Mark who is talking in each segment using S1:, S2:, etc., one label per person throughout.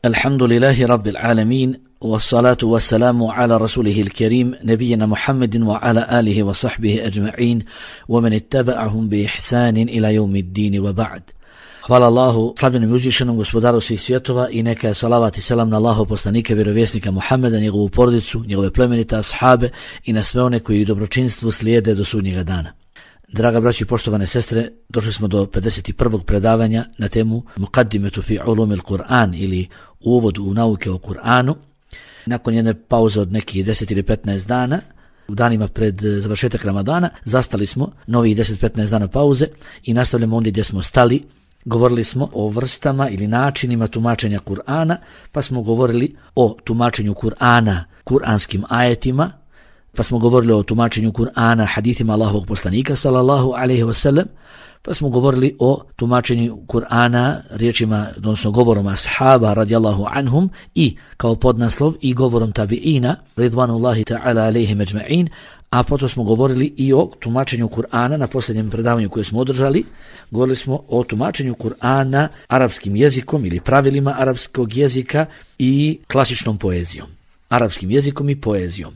S1: Alhamdulillahi Rabbil Alamin, wassalatu wassalamu ala rasulihi il-kerim, nebijena Muhammedin wa ala alihi wa sahbihi ajma'in, wa man ittaba'ahum bi ihsanin ila yawmiddin wa ba'd. Hvala Allahu, slavljenom i uzvišenom gospodaru svih svjetova, i neka je salavat i selam na Allahov poslanika, vjerovjesnika Muhammeda, njegovu porodicu, njegove plemenite ashabe i na sve one koji dobročinstvu slijede do sudnjega dana. Draga braći i poštovane sestre, došli smo do 51. predavanja na temu Muqaddimetu fi ulumil Kur'an, ili uvod u nauke o Kur'anu. Nakon jedne pauze od nekih 10 ili 15 dana, u danima pred završetak Ramadana, zastali smo novih 10-15 dana pauze i nastavljamo ondje gdje smo stali. Govorili smo o vrstama ili načinima tumačenja Kur'ana, pa smo govorili o tumačenju Kur'ana kuranskim ajetima, pa smo govorili o tumačenju Kur'ana hadithima Allahovog poslanika sallallahu alejhi ve sellem, pa smo govorili o tumačenju Kur'ana riječima, odnosno govorom ashaba radijallahu anhum, i kao podnaslov i govorom tabi'ina ridvanullahi ta'ala alejhim ejma'in. A potom smo govorili i o tumačenju Kur'ana na posljednjem predavanju koje smo održali. Govorili smo o tumačenju Kur'ana arapskim jezikom ili pravilima arapskog jezika i klasičnom poezijom. Arapskim jezikom i poezijom.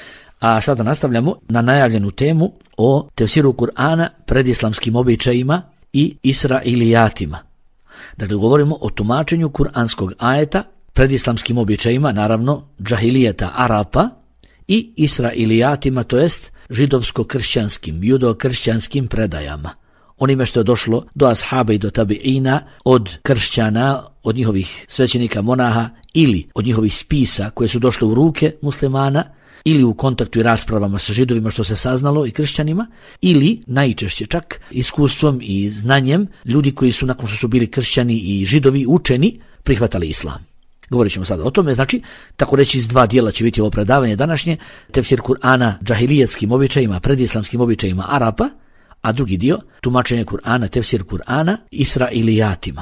S1: A sada nastavljamo na najavljenu temu o tefsiru Kur'ana predislamskim običajima i israilijatima. Dakle, govorimo o tumačenju kuranskog ajeta predislamskim običajima, naravno džahilijeta Arapa, i israilijatima, to jest židovsko-kršćanskim, judo-kršćanskim predajama. Onime što je došlo do ashaba i do tabi'ina od kršćana, od njihovih svećenika, monaha, ili od njihovih spisa koje su došle u ruke muslimana, ili u kontaktu i raspravama sa židovima što se saznalo i kršćanima, ili najčešće čak iskustvom i znanjem ljudi koji su nakon što su bili kršćani i židovi učeni prihvatali islam. Govorit ćemo sada o tome, znači, tako reći iz dva dijela će biti ovo predavanje današnje, tefsir Kur'ana džahilijetskim običajima, predislamskim običajima Arapa, a drugi dio, tumačenje Kur'ana, tefsir Kur'ana israilijatima.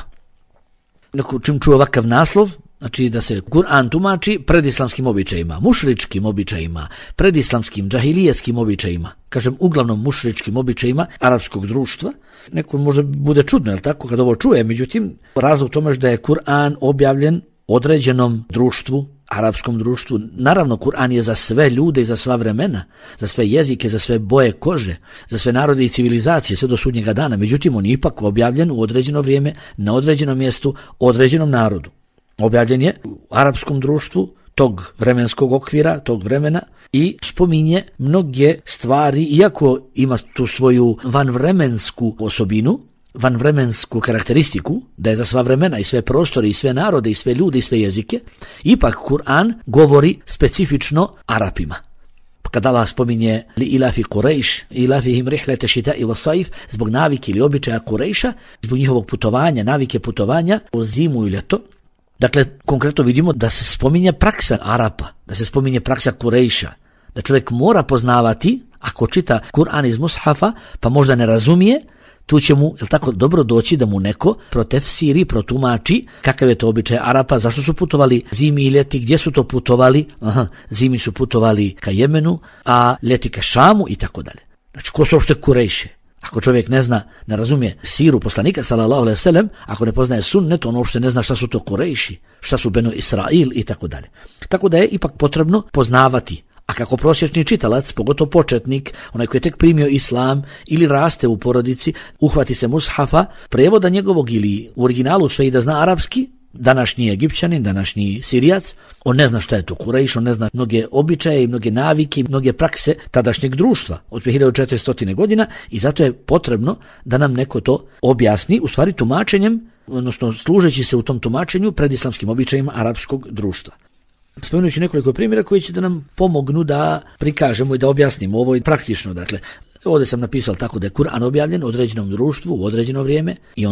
S1: Neko čim čuje ovakav naslov, znači da se Kur'an tumači predislamskim običajima, mušričkim običajima, predislamskim džahilijetskim običajima, kažem uglavnom mušričkim običajima arapskog društva, neko možda bude čudno, jel tako, kad ovo čuje, međutim, razlog tome da je Kur'an objavljen određenom društvu, arapskom društvu. Naravno, Kur'an je za sve ljude i za sva vremena, za sve jezike, za sve boje kože, za sve narode i civilizacije, sve do sudnjega dana. Međutim, on je ipak objavljen u određeno vrijeme, na određenom mjestu, određenom narodu. Objavljen je u arapskom društvu tog vremenskog okvira, tog vremena, i spominje mnoge stvari, iako ima tu svoju vanvremensku osobinu, vanvremensku karakteristiku, da je za sva vremena i sve prostore i sve narode i sve ljude i sve jezike, ipak Kur'an govori specifično Arapima. Kad Allah spominje li ilafi Kurejš, ilafihim rihlete šita'i wasajf, zbog navike ili običaja Kurejša, zbog njihovog putovanja, navike putovanja o zimu i ljeto, dakle, konkretno vidimo da se spominje praksa Arapa, da se spominje praksa Kurejša, da čovjek mora poznavati, ako čita Kur'an iz mushafa, pa možda ne razumije, tu će mu, jel tako, dobro doći da mu neko protefsiri, protumači kakav je to običaj Arapa, zašto su putovali zimi i ljeti, gdje su to putovali, zimi su putovali ka Jemenu, a ljeti ka Šamu i tako dalje. Znači, ko su uopšte Kurejše? Ako čovjek ne zna, ne razumije siru poslanika sallallahu alejhi ve sellem, ako ne poznaje sunnet, on uopšte ne zna šta su to Kurejši, šta su Benu Israil i tako dalje. Tako da je ipak potrebno poznavati. A kako prosječni čitalac, pogotovo početnik, onaj koji je tek primio islam ili raste u porodici, uhvati se mushafa, prevoda njegovog ili u originalu sve i da zna arapski, današnji Egipćanin, današnji Sirijac, on ne zna šta je to Kurejš, on ne zna mnoge običaje i mnoge navike, mnoge prakse tadašnjeg društva od 1400 godina, i zato je potrebno da nam neko to objasni, u stvari tumačenjem, odnosno služeći se u tom tumačenju predislamskim običajima arapskog društva. Spomenući nekoliko primjera koji će da nam pomognu da prikažemo i da objasnimo ovo i praktično. Dakle, ovdje sam napisao tako da je Kur'an objavljen u određenom društvu u određeno vrijeme i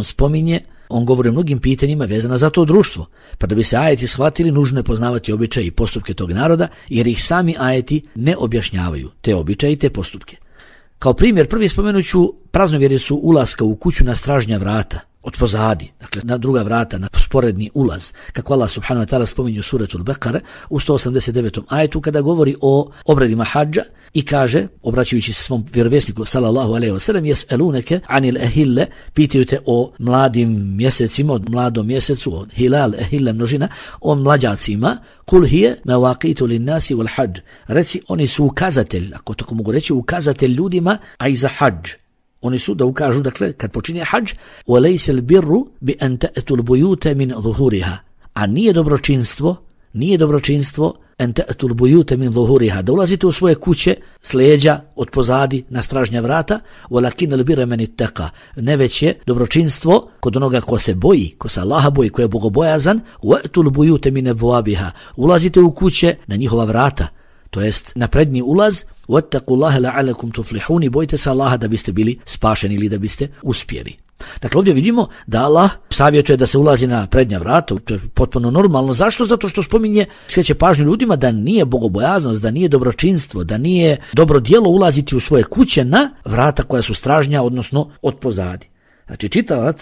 S1: on govori o mnogim pitanjima vezana za to društvo. Pa da bi se ajeti shvatili, nužno je poznavati običaje i postupke tog naroda, jer ih sami ajeti ne objašnjavaju, te običaje i te postupke. Kao primjer, prvi spomenuću praznovjericu ulaska u kuću na stražnja vrata. od pozadi, dakle na druga vrata, na sporedni ulaz, kako Allah subhanahu wa ta'ala spominje u suretul Bekare u 189. ajetu kada govori o obredima hadža i kaže, obraćajući se svom vjerovjesniku sallallahu alejhi ve sellem, yes'alunaka anil ahille, pitaju te o mladim mjesecima, o mladom mjesecu, o hilal, ahille množina, o mlađacima, kul hiya mawaqitu lin-nasi wal hadž, reci oni su ukazatelj, ako tako mogu reći, ukazatelj ljudima, a i za hadž. Oni su da ukažu, dakle, kad počinje hadž, وَلَيْسَ الْبِرُّ بِأَنْ تَأْتُوا الْبُيُوتَ مِنْ ظُهُورِهَا, a nije dobročinstvo أَنْ تَأْتُوا الْبُيُوتَ مِنْ ظُهُورِهَا, da ulazite u svoje kuće s leđa, od pozadi, na stražnja vrata, وَلَكِنَ الْبِرَّ مَنِ اتَّقَى, ne već je dobročinstvo kod onoga ko se boji, ko se Allaha boji, ko je bogobojazan, وَأْتُوا الْبُيُوتَ مِنْ أَبْوَابِهَا, ulazite u kuće na njihova vrata, to jest na prednji ulaz, وَاتَّقُوا اللَّهَ لَعَلَّكُمْ تُفْلِحُونَ, i bojite se Allaha da biste bili spašeni ili da biste uspjeli. Dakle, ovdje vidimo da Allah savjetuje da se ulazi na prednja vrata, to je potpuno normalno. Zašto? Zato što spominje, skreće pažnju ljudima da nije bogobojaznost, da nije dobročinstvo, da nije dobro djelo ulaziti u svoje kuće na vrata koja su stražnja, odnosno od pozadi. Znači,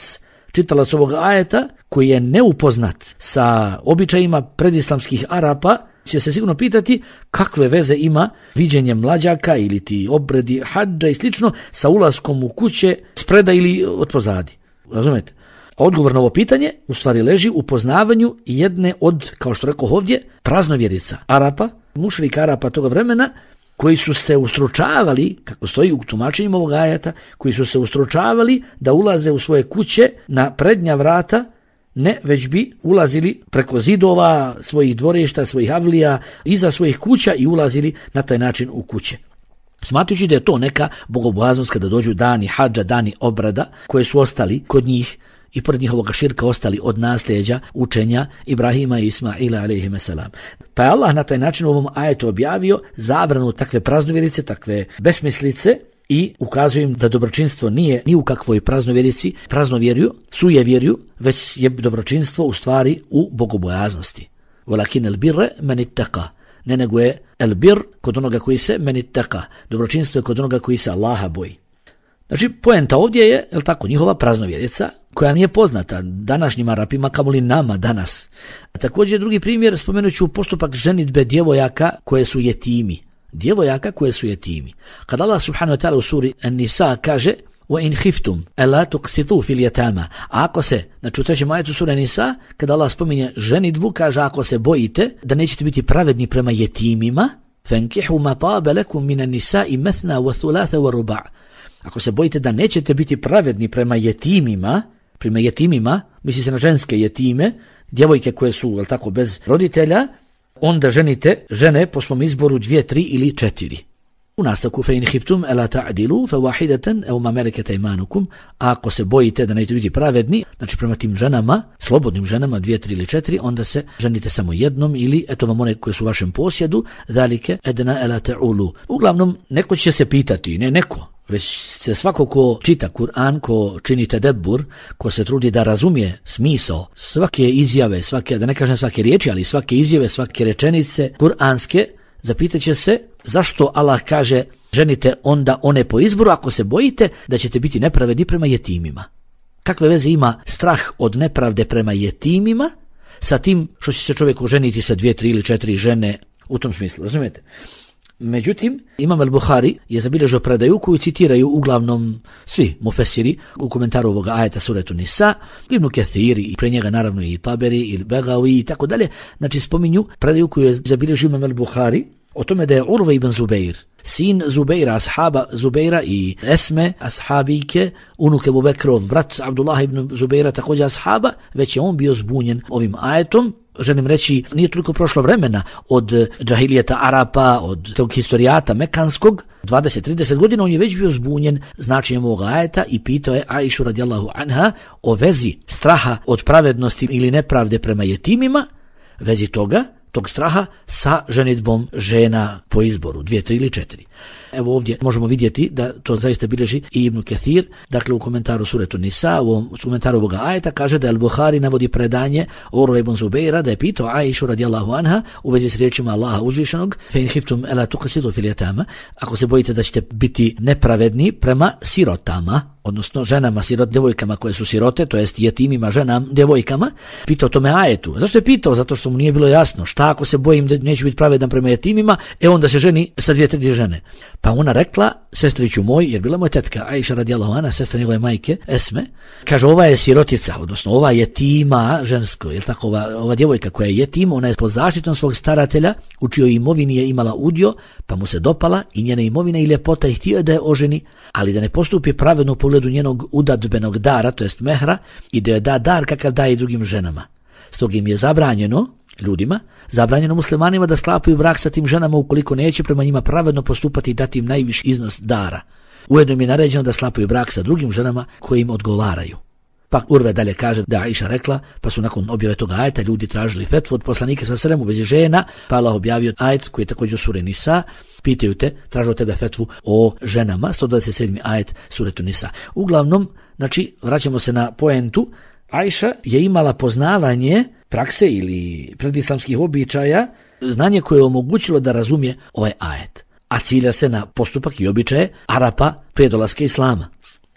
S1: čitalac ovog ajeta koji je neupoznat sa običajima predislamskih Arapa će se sigurno pitati kakve veze ima viđenje mlađaka ili ti obredi hadža i slično sa ulaskom u kuće spreda ili od pozadi. Razumete? Odgovor na ovo pitanje u stvari leži u poznavanju jedne od, kao što rekao ovdje, praznovjerica Arapa, mušrika Arapa toga vremena, koji su se ustručavali, kako stoji u tumačenjima ovog ajeta, koji su se ustručavali da ulaze u svoje kuće na prednja vrata, ne, već bi ulazili preko zidova svojih dvorišta, svojih avlija, iza svojih kuća i ulazili na taj način u kuće. Smatrajući da je to neka bogobojaznost kada dođu dani hadža, dani obrada, koje su ostali kod njih i pored njihovog širka ostali od nasljeđa učenja Ibrahima i Ismaila alejhima selam. Pa je Allah na taj način u ovom ajetu objavio zabranu takve praznovjerice, takve besmislice, i ukazuje im da dobročinstvo nije ni u kakvoj praznovjerici, praznovjerju, sujevjerju, već je dobročinstvo u stvari u bogobojaznosti. Walakin al-birra man ittaqa, ne nego je el-bir kod onoga koji se man ittaqa, dobročinstvo je kod onoga koji se Allaha boji. Znači, poenta ovdje je, jel tako, njihova praznovjerica koja nije poznata današnjim Arapima, kamoli nama danas. A također drugi primjer, spomenut ću postupak ženidbe djevojaka koje su jetimi. Kad Allah subhanahu wa ta'ala u suri An-Nisa kaže وَإِنْ خِفْتُمْ أَلَا تُقْسِطُوا فِي الْيَتَامَى, a ako se, znači u trećem ajetu sura An-Nisa, kada Allah spominje ženidbu, kaže ako se bojite da nećete biti pravedni prema jetimima, فَانْكِحُوا مَا طَابَ لَكُمْ مِنَ النِّسَاءِ مَثْنَى وَثُلَاثَ وَرُبَعَ, ako se bojite da nećete biti pravedni prema jetimima, misli se na ženske jetime, djevojke koje su, jel tako, bez roditelja, onda ženite žene po svom izboru 2, 3 ili 4. U nastavku fe in khiftum ala ta'dilu fa wahidatan aw ma malakat aymanukum, ako se bojite da nećete biti pravedni, znači prema tim ženama, slobodnim ženama 2, 3 ili 4, onda se ženite samo jednom ili eto vam one koje su u vašem posjedu, zalike adna ala ta'ulu. Uglavnom neko će se pitati, ne neko, već se svako ko čita Kur'an, ko čini tedebbur, ko se trudi da razumije smisao svake izjave, da ne kažem svake riječi, ali svake izjave, svake rečenice kur'anske, zapitat će se zašto Allah kaže ženite onda one po izboru ako se bojite da ćete biti nepravedni prema jetimima. Kakve veze ima strah od nepravde prema jetimima sa tim što će se čovjek oženiti sa 2, 3 ili 4 žene u tom smislu, razumijete? Međutim, Imam al-Buhari je zabilježio predaju koju citiraju uglavnom svi mufesiri u komentaru ovoga ajeta suretu Nisa, Ibn Kathir i pre njega naravno i Taberi i Begavi i tako dalje. Znači spominju predaju koju je zabilježio Imam al-Buhari o tome da je Urva ibn Zubeir, sin Zubeira, ashaba Zubeira i Esme, ashabike, unuk Ebu Bekrov, brat Abdullah ibn Zubeira, također ashaba, već je on bio zbunjen ovim ajetom. Želim reći, nije toliko prošlo vremena od džahilijeta Arapa, od tog historijata mekanskog, 20-30 godina, on je već bio zbunjen značenjem ovog ajeta i pitao je Aishu radijallahu anha o vezi straha od pravednosti ili nepravde prema jetimima, vezi tog straha sa ženidbom žena po izboru, 2, 3 ili 4. Evo ovdje možemo vidjeti da to zaista bilježi i Ibn Kathir, dakle u komentaru suretu Nisa, u komentaru ovoga ajeta kaže da Al-Buhari navodi predanje Urve ibn Zubeira da je pitao Aishu radijallahu anha u vezi s riječima Allaha uzvišenog fe in khiftum ela tuqsitu fil yatama, ako se bojite da ćete biti nepravedni prema sirotama, odnosno ženama djevojkama koje su sirote, to jest jetimima djevojkama, pitao tome ajetu. Zašto je pitao? Zato što mu nije bilo jasno. Šta ako se bojim da neću biti pravedan prema jetimima, onda se ženi sa 2-3 žene. Pa ona rekla, sestriću moj, jer bila moja tetka Aisha radijallahu anha, sestra njegove majke Esme, kaže ova je sirotica, odnosno ova jetima žensko, je tako, ova djevojka koja je jetima, ona je pod zaštitom svog staratelja, u čijoj imovini je imala udio, pa mu se dopala i njene imovine i ljepota i htio je da je oženi, ali da ne postupi pravedno u pogledu njenog udadbenog dara, to jest mehra, i da je da dar kakav daje i drugim ženama. Stoga im je zabranjeno ljudima, zabranjeno muslimanima da sklapaju brak sa tim ženama ukoliko neće prema njima pravedno postupati i dati im najviši iznos dara. Ujedno im je naređeno da sklapaju brak sa drugim ženama koje im odgovaraju. Pa Urve dalje kaže da Aisha rekla, pa su nakon objave toga ajeta ljudi tražili fetvu od poslanika sallallahu alejhi ve sellem u vezi žena, pa Allah objavio ajet koji je također u suri Nisa, pitaju te, traže od tebe fetvu o ženama, 127. ajet suretu Nisa. Uglavnom, znači, vraćamo se na poentu, Aisha je imala poznavanje prakse ili predislamskih običaja, znanje koje je omogućilo da razumije ovaj ajet, a cilja se na postupak i običaje Arapa prije dolaska islama.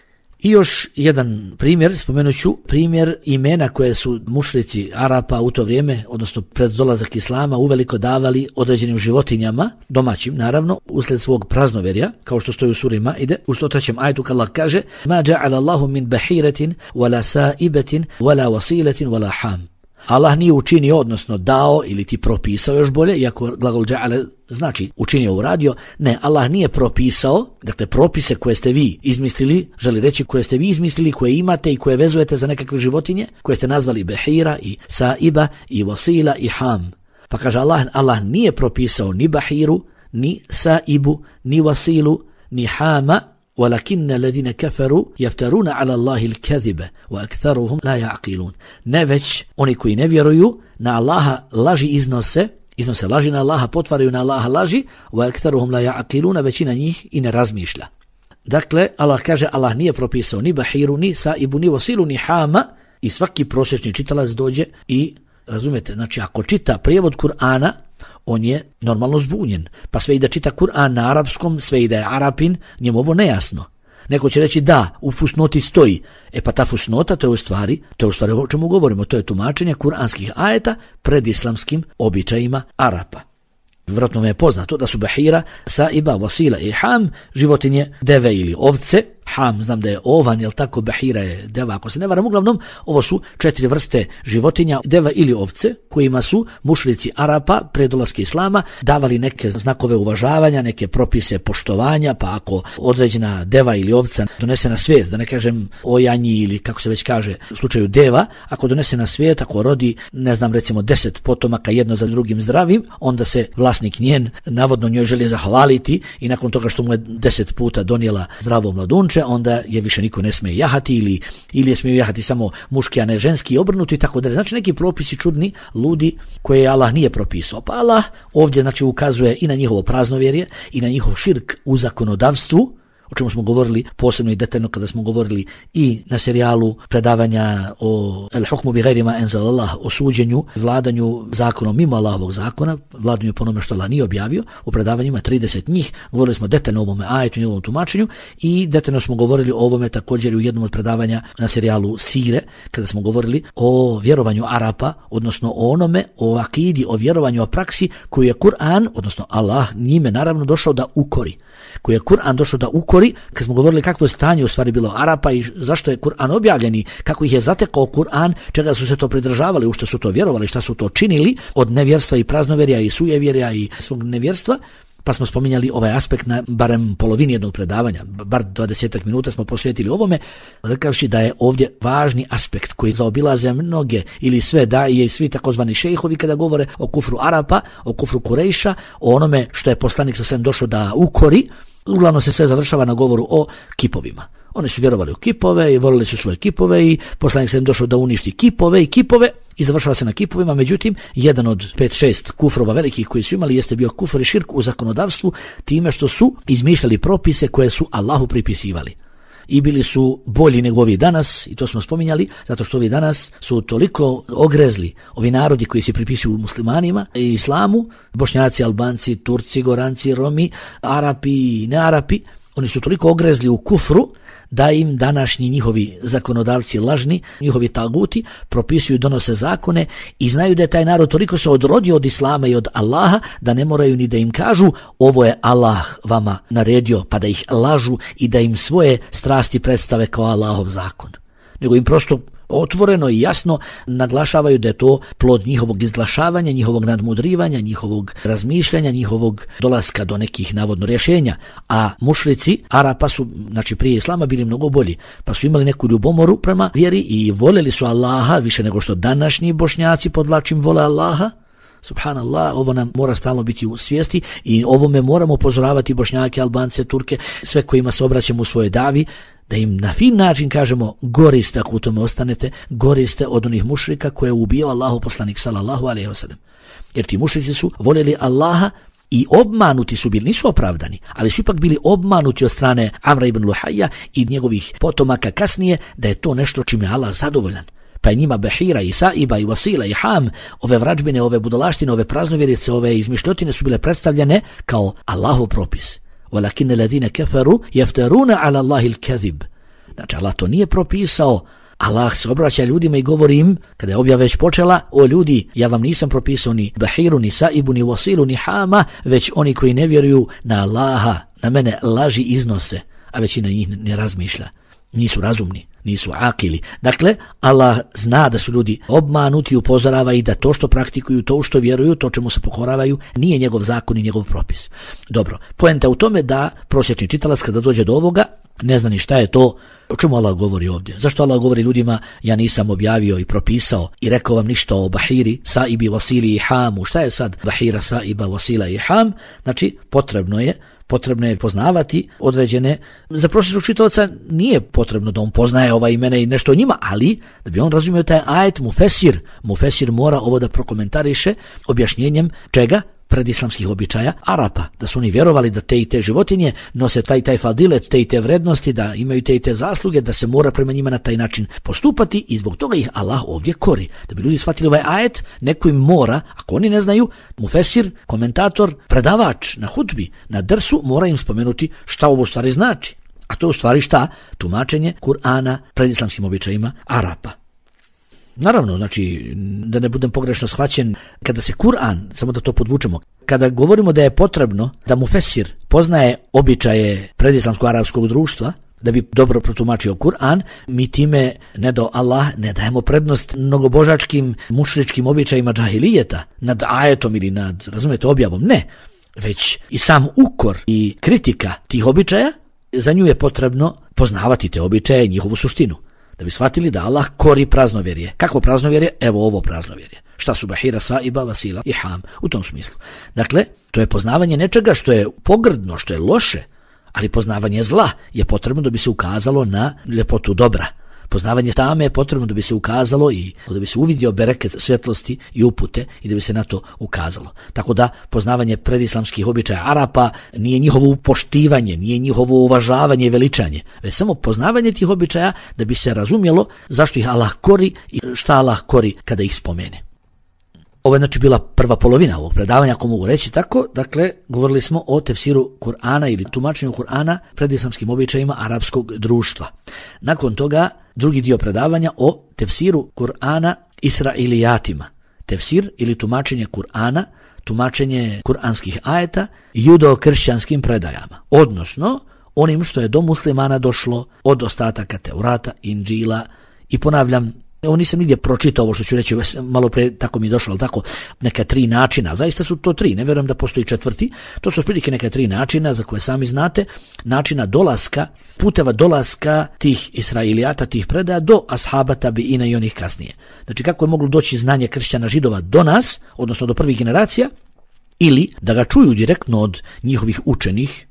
S1: I još jedan primjer, spomenut ću primjer imena koje su mušrici Arapa u to vrijeme, odnosno pred dolazak islama, uveliko davali određenim životinjama, domaćim naravno, uslijed svog praznoverja, kao što stoji u suri Maide, u 103. ajetu kad Allah kaže ma ja'ala Allahu min bahiratin, wala sa'ibatin, wala wasilatin, wala ham. Allah nije učinio, odnosno dao ili ti propisao još bolje, iako glagol ja'ala znači učinio, uradio, ne, Allah nije propisao, dakle propise koje ste vi izmislili, želi reći koje ste vi izmislili, koje imate i koje vezujete za nekakve životinje, koje ste nazvali bahira i saiba i wasila i ham. Pa kaže Allah nije propisao ni bahiru, ni saibu, ni wasilu, ni hama, ولكن الذين كفروا يفترون على الله الكذب واكثرهم لا يعقلون. Ne već oni koji ne vjeruju na Allaha laži iznose laži na Allaha, potvaraju na Allaha laži, واكثرهم لا يعقلون, većina njih i ne razmišlja. Dakle, Allah kaže Allah nije propisao ni bahiru, ni saibu, ni wasilu, ni hama, i svaki prosječni čitalac dođe i razumijete, znači ako čita prijevod Kur'ana, on je normalno zbunjen. Pa sve i da čita Kur'an na arapskom, sve i da je Arapin, njemu ovo nejasno. Neko će reći da, u fusnoti stoji. Pa ta fusnota, to je u stvari o čemu govorimo, to je tumačenje kuranskih ajeta pred islamskim običajima Arapa. Vjerojatno me je poznato da su bahira, saiba, wasila i ham životinje deve ili ovce. Ham znam da je ovan, jel tako, bahira je deva, ako se ne varam. Uglavnom, ovo su 4 vrste životinja, deva ili ovce, kojima su mušrici Arapa pre dolaska islama davali neke znakove uvažavanja, neke propise poštovanja, pa ako određena deva ili ovca donese na svijet, da ne kažem ojanji ili kako se već kaže u slučaju deva, ako donese na svijet, ako rodi, ne znam, recimo 10 potomaka jedno za drugim zdravim, onda se vlasnik njen navodno njoj želi zahvaliti i nakon toga što mu je 10 puta donijela zdravo mladunče, onda je više niko ne smije jahati ili je smije jahati samo muški, a ne ženski, obrnuti i tako dalje. Znači neki propisi čudni, ludi, koje Allah nije propisao. Pa Allah ovdje znači ukazuje i na njihovo praznovjerje i na njihov širk u zakonodavstvu, o čemu smo govorili posebno i detaljno kada smo govorili i na serijalu predavanja o El Hukmu bi gajri ma enzal Allah, o suđenju, vladanju zakonom mimo Allahovog zakona, vladanju po onome što Allah nije objavio, u predavanjima 30 njih, govorili smo detaljno o ovome ajetu i ovom tumačenju i detaljno smo govorili o ovome također u jednom od predavanja na serijalu Sire, kada smo govorili o vjerovanju Arapa, odnosno o onome, o akidi, o vjerovanju, o praksi koju je Kur'an, odnosno Allah njime naravno došao da ukori. Koji je Kur'an došao da ukori, kad smo govorili kakvo je stanje u stvari bilo Arapa i zašto je Kur'an objavljen i kako ih je zatekao Kur'an, čega su se to pridržavali, u što su to vjerovali, šta su to činili od nevjerstva i praznoverja i sujevjerja i svog nevjerstva, pa smo spominjali ovaj aspekt na barem polovini jednog predavanja, bar 20 minuta smo posvetili ovome, rekavši da je ovdje važni aspekt koji zaobilaze mnoge ili sve daje i svi takozvani šejhovi kada govore o kufru Arapa, o kufru Kurejša, o onome što je poslanik sa svem došao da ukori. Uglavnom se sve završava na govoru o kipovima, Oni su vjerovali u kipove i volili su svoje kipove i poslanik se im došao da uništi kipove i završava se na kipovima. Međutim, jedan od 5-6 kufrova velikih koji su imali jeste bio kufr i širk u zakonodavstvu time što su izmišljali propise koje su Allahu pripisivali. I bili su bolji nego ovi danas, i to smo spominjali, zato što ovi danas su toliko ogrezli, ovi narodi koji se pripisuju muslimanima i islamu, Bošnjaci, Albanci, Turci, Goranci, Romi, Arapi i ne Arapi, oni su toliko ogrezli u kufru da im današnji njihovi zakonodavci lažni, njihovi taguti, propisuju i donose zakone i znaju da je taj narod toliko se odrodio od islama i od Allaha da ne moraju ni da im kažu ovo je Allah vama naredio, pa da ih lažu i da im svoje strasti predstave kao Allahov zakon. Nego im prosto otvoreno i jasno naglašavaju da je to plod njihovog izglašavanja, njihovog nadmudrivanja, njihovog razmišljanja, njihovog dolaska do nekih navodno rješenja. A mušrici Arapa su, znači prije islama, bili mnogo bolji, pa su imali neku ljubomoru prema vjeri i voljeli su Allaha više nego što današnji Bošnjaci, podvlačim, vole Allaha. Subhanallah, ovo nam mora stalno biti u svijesti i ovome moramo upozoravati Bošnjake, Albance, Turke, sve kojima se obraćamo u svojoj davi, da im na fin način kažemo gori ste ako u tome ostanete, gori ste od onih mušrika koje je ubio Allahu poslanik sallallahu alejhi ve sellem. Jer ti mušrici su voljeli Allaha i obmanuti su bili, nisu opravdani, ali su ipak bili obmanuti od strane Amra ibn Luhajja i njegovih potomaka kasnije da je to nešto čime je Allah zadovoljan. Pa je njima Bahira i Saiba i Wasila i Ham, ove vrađbine, ove budalaštine, ove praznovjerice, ove izmišljotine su bile predstavljene kao Allahov propis. وَلَكِنَّ الَّذِينَ كَفَرُوا يَفْتَرُونَ عَلَى اللَّهِ الْكَذِبِ. Znači Allah to nije propisao. Allah se obraća ljudima i govori im, kada je objava već počela, o ljudi, ja vam nisam propisao ni Bahiru, ni Saibu, ni Wasilu, ni Hama, već oni koji ne vjeruju na Allaha, na mene laži iznose, a većina njih ne razmišlja. Nisu razumni, nisu akili. Dakle, Allah zna da su ljudi obmanuti, upozorava i da to što praktikuju, to što vjeruju, to čemu se pokoravaju, nije njegov zakon i njegov propis. Dobro, poenta u tome da prosječni čitalac kada dođe do ovoga ne zna ni šta je to, o čemu Allah govori ovdje. Zašto Allah govori ljudima, ja nisam objavio i propisao i rekao vam ništa o Bahiri, Saibi, Wasili i Hamu. Šta je sad Bahira, Saiba, Wasila i Ham? Znači, potrebno je poznavati određene, za prosječnog čitalaca nije potrebno da on poznaje ova imena i nešto o njima, ali da bi on razumio taj ajet, Mufesir mora ovo da prokomentariše objašnjenjem čega? Predislamskih običaja Arapa, da su oni vjerovali da te i te životinje nose taj fadilet, te i te vrednosti, da imaju te i te zasluge, da se mora prema njima na taj način postupati i zbog toga ih Allah ovdje kori. Da bi ljudi shvatili ovaj ajet, neko im mora, ako oni ne znaju, mufesir, komentator, predavač na hudbi, na drsu, mora im spomenuti šta ovo stvari znači. A to u stvari šta? Tumačenje Kur'ana predislamskim običajima Arapa. Naravno, znači, da ne budem pogrešno shvaćen, kada se Kur'an, samo da to podvučemo, kada govorimo da je potrebno da mufesir poznaje običaje predislamskog arapskog društva, da bi dobro protumačio Kur'an, mi time, ne do Allah, ne dajemo prednost mnogobožačkim mušričkim običajima džahilijeta nad ajetom ili nad, razumijete, objavom, ne, već i sam ukor i kritika tih običaja, za nju je potrebno poznavati te običaje i njihovu suštinu. Da bi shvatili da Allah kori praznovjerje. Kako praznovjerje? Evo ovo praznovjerje. Šta su Bahira, Saiba, Wasila i Ham? U tom smislu. Dakle, to je poznavanje nečega što je pogrdno, što je loše, ali poznavanje zla je potrebno da bi se ukazalo na ljepotu dobra. Poznavanje tame je potrebno da bi se ukazalo i da bi se uvidio bereket svjetlosti i upute i da bi se na to ukazalo. Tako da poznavanje predislamskih običaja Arapa nije njihovo poštivanje, nije njihovo uvažavanje i veličanje, već samo poznavanje tih običaja da bi se razumjelo zašto ih Allah kori i šta Allah kori kada ih spomene. Ovo je znači bila prva polovina ovog predavanja, ako mogu reći tako. Dakle, govorili smo o tefsiru Kur'ana ili tumačenju Kur'ana predislamskim običajima arapskog društva. Nakon toga, drugi dio predavanja o tefsiru Kur'ana Israilijatima. Tefsir ili tumačenje Kur'ana, tumačenje kuranskih ajeta judo-kršćanskim predajama. Odnosno, onim što je do muslimana došlo od ostataka Teurata, Inđila i ponavljam, ovo nisam nigdje pročitao ovo što ću reći, malo pre tako mi je došlo, ali tako, neka 3 načina, zaista su to 3, ne vjerujem da postoji 4, to su otprilike neka 3 načina za koje sami znate, načina dolaska, puteva dolaska tih Israilijata, tih predaja do ashaba tabiina i onih kasnije. Znači kako je moglo doći znanje kršćana židova do nas, odnosno do prvih generacija, ili da ga čuju direktno od njihovih učenih